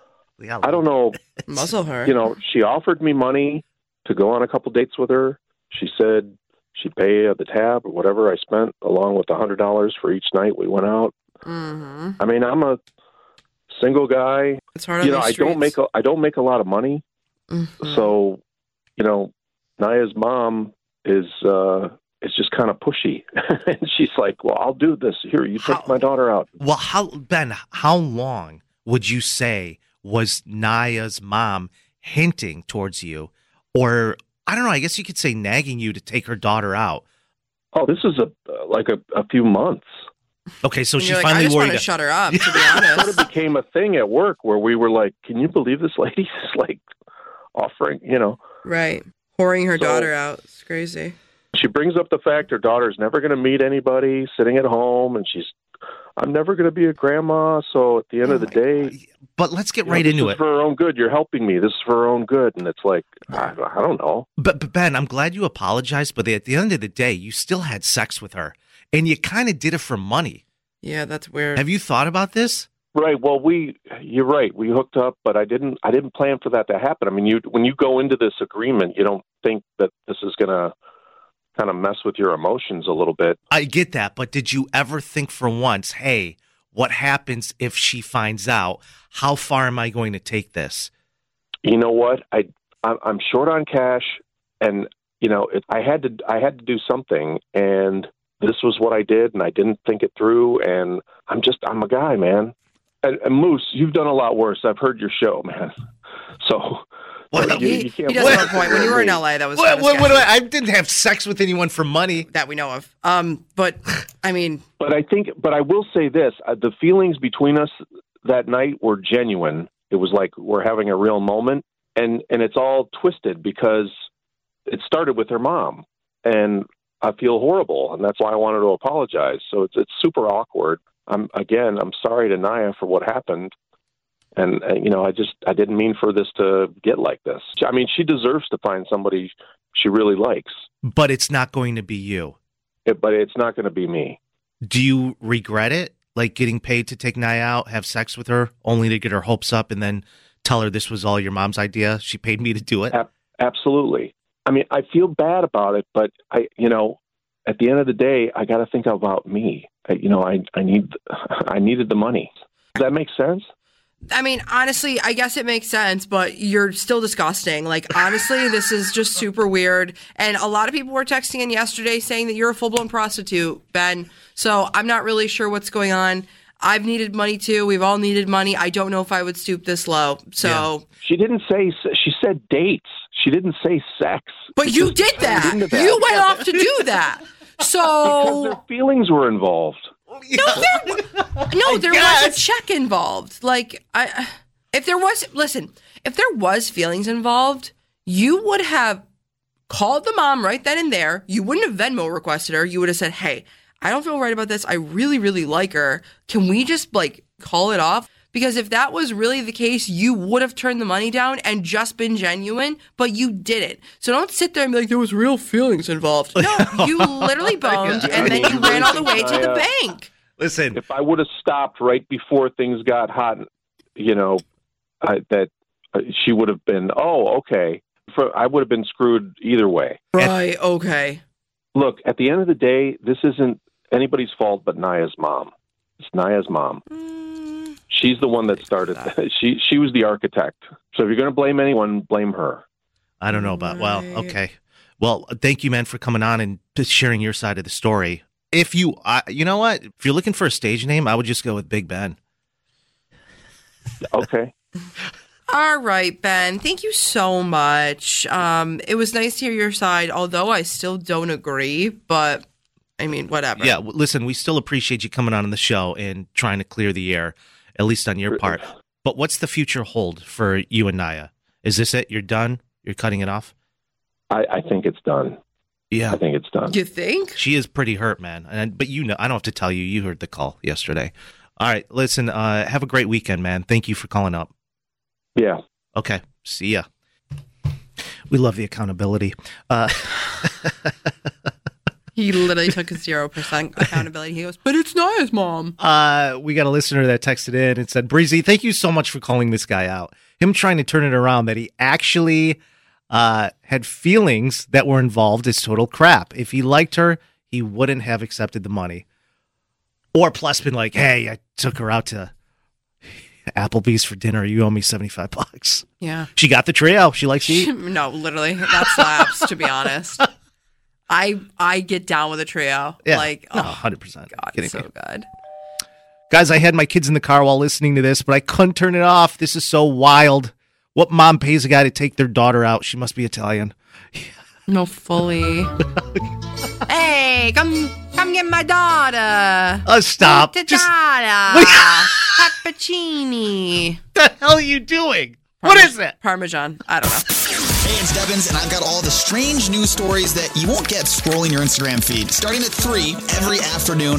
I don't know. Muzzle her. She offered me money to go on a couple dates with her. She said she'd pay the tab or whatever I spent, along with $100 for each night we went out. Mm-hmm. I'm a single guy. It's hard on the streets. I don't make a lot of money. Mm-hmm. So, Naya's mom is just kind of pushy, and she's like, "Well, I'll do this. Here, you take my daughter out." Well, how long would you say was Naya's mom hinting towards you, or I don't know, I guess you could say nagging you to take her daughter out? Oh, this is a few months. Okay, so she I finally just worried. Want to shut her up, to be honest. It became a thing at work where we were like, "Can you believe this lady is offering?" Right, whoring her daughter out. It's crazy. She brings up the fact her daughter's never going to meet anybody, sitting at home, and she's I'm never going to be a grandma. So at the end of the day, but let's get right into it. For her own good. You're helping me. This is for her own good. And it's like, I don't know. But Ben, I'm glad you apologized. But at the end of the day, you still had sex with her, and you kind of did it for money. Yeah, that's weird. Have you thought about this? Right. Well, you're right. We hooked up, but I didn't plan for that to happen. I mean, when you go into this agreement, you don't think that this is going to kind of mess with your emotions a little bit. I get that, but did you ever think for once, hey, what happens if she finds out? How far am I going to take this? You know what? I'm short on cash, and I had to do something, and this was what I did, and I didn't think it through, and I'm a guy, man. And Moose, you've done a lot worse. I've heard your show, man. So he does have a point. When you were in LA, that was I didn't have sex with anyone for money that we know of. But I mean, but I will say this: the feelings between us that night were genuine. It was like we're having a real moment, and it's all twisted because it started with her mom, and I feel horrible, and that's why I wanted to apologize. So it's super awkward. I'm sorry to Naya for what happened. And, I didn't mean for this to get like this. I mean, she deserves to find somebody she really likes. But it's not going to be you. But it's not going to be me. Do you regret it? Like getting paid to take Naya out, have sex with her, only to get her hopes up and then tell her this was all your mom's idea? She paid me to do it? Absolutely. I mean, I feel bad about it, but at the end of the day, I got to think about me. I needed the money. Does that make sense? I mean, honestly, I guess it makes sense, but you're still disgusting. Like, honestly, this is just super weird. And a lot of people were texting in yesterday saying that you're a full-blown prostitute, Ben. So I'm not really sure what's going on. I've needed money, too. We've all needed money. I don't know if I would stoop this low. So yeah. She said dates. She didn't say sex. But you did that. You went off to do that. So because their feelings were involved. No, there was a check involved. Like, if there was feelings involved, you would have called the mom right then and there. You wouldn't have Venmo requested her. You would have said, hey, I don't feel right about this. I really, really like her. Can we just call it off? Because if that was really the case, you would have turned the money down and just been genuine, but you didn't. So don't sit there and be like, there was real feelings involved. No, you literally boned, and then you ran all the way to the bank. Listen, if I would have stopped right before things got hot, that she would have been, okay. I would have been screwed either way. Right, okay. Look, at the end of the day, this isn't anybody's fault but Naya's mom. It's Naya's mom. She's the one that started. She was the architect. So if you're going to blame anyone, blame her. I don't know about. Well, okay. Well, thank you, man, for coming on and just sharing your side of the story. If you, you know what? If you're looking for a stage name, I would just go with Big Ben. Okay. All right, Ben. Thank you so much. It was nice to hear your side, although I still don't agree, but I mean, whatever. Yeah, listen, we still appreciate you coming on the show and trying to clear the air, at least on your part. But what's the future hold for you and Naya? Is this it? You're done? You're cutting it off? I think it's done. Yeah. I think it's done. You think? She is pretty hurt, man. But I don't have to tell you. You heard the call yesterday. All right, listen, have a great weekend, man. Thank you for calling up. Yeah. Okay, see ya. We love the accountability. He literally took a 0% accountability. He goes, but it's Naya's mom. We got a listener that texted in and said, Breezy, thank you so much for calling this guy out. Him trying to turn it around that he actually had feelings that were involved is total crap. If he liked her, he wouldn't have accepted the money. Or plus been like, hey, I took her out to Applebee's for dinner. You owe me $75. Yeah. She got the trio. She likes to eat. No, literally. That slaps, to be honest. I get down with a trio. Yeah. 100%. God, it's so good. Guys, I had my kids in the car while listening to this, but I couldn't turn it off. This is so wild. What mom pays a guy to take their daughter out? She must be Italian. No, fully. Hey, come get my daughter. Stop. Peppuccini. What the hell are you doing? What is it? Parmesan. I don't know. Hey, it's Devins, and I've got all the strange news stories that you won't get scrolling your Instagram feed. Starting at 3 every afternoon.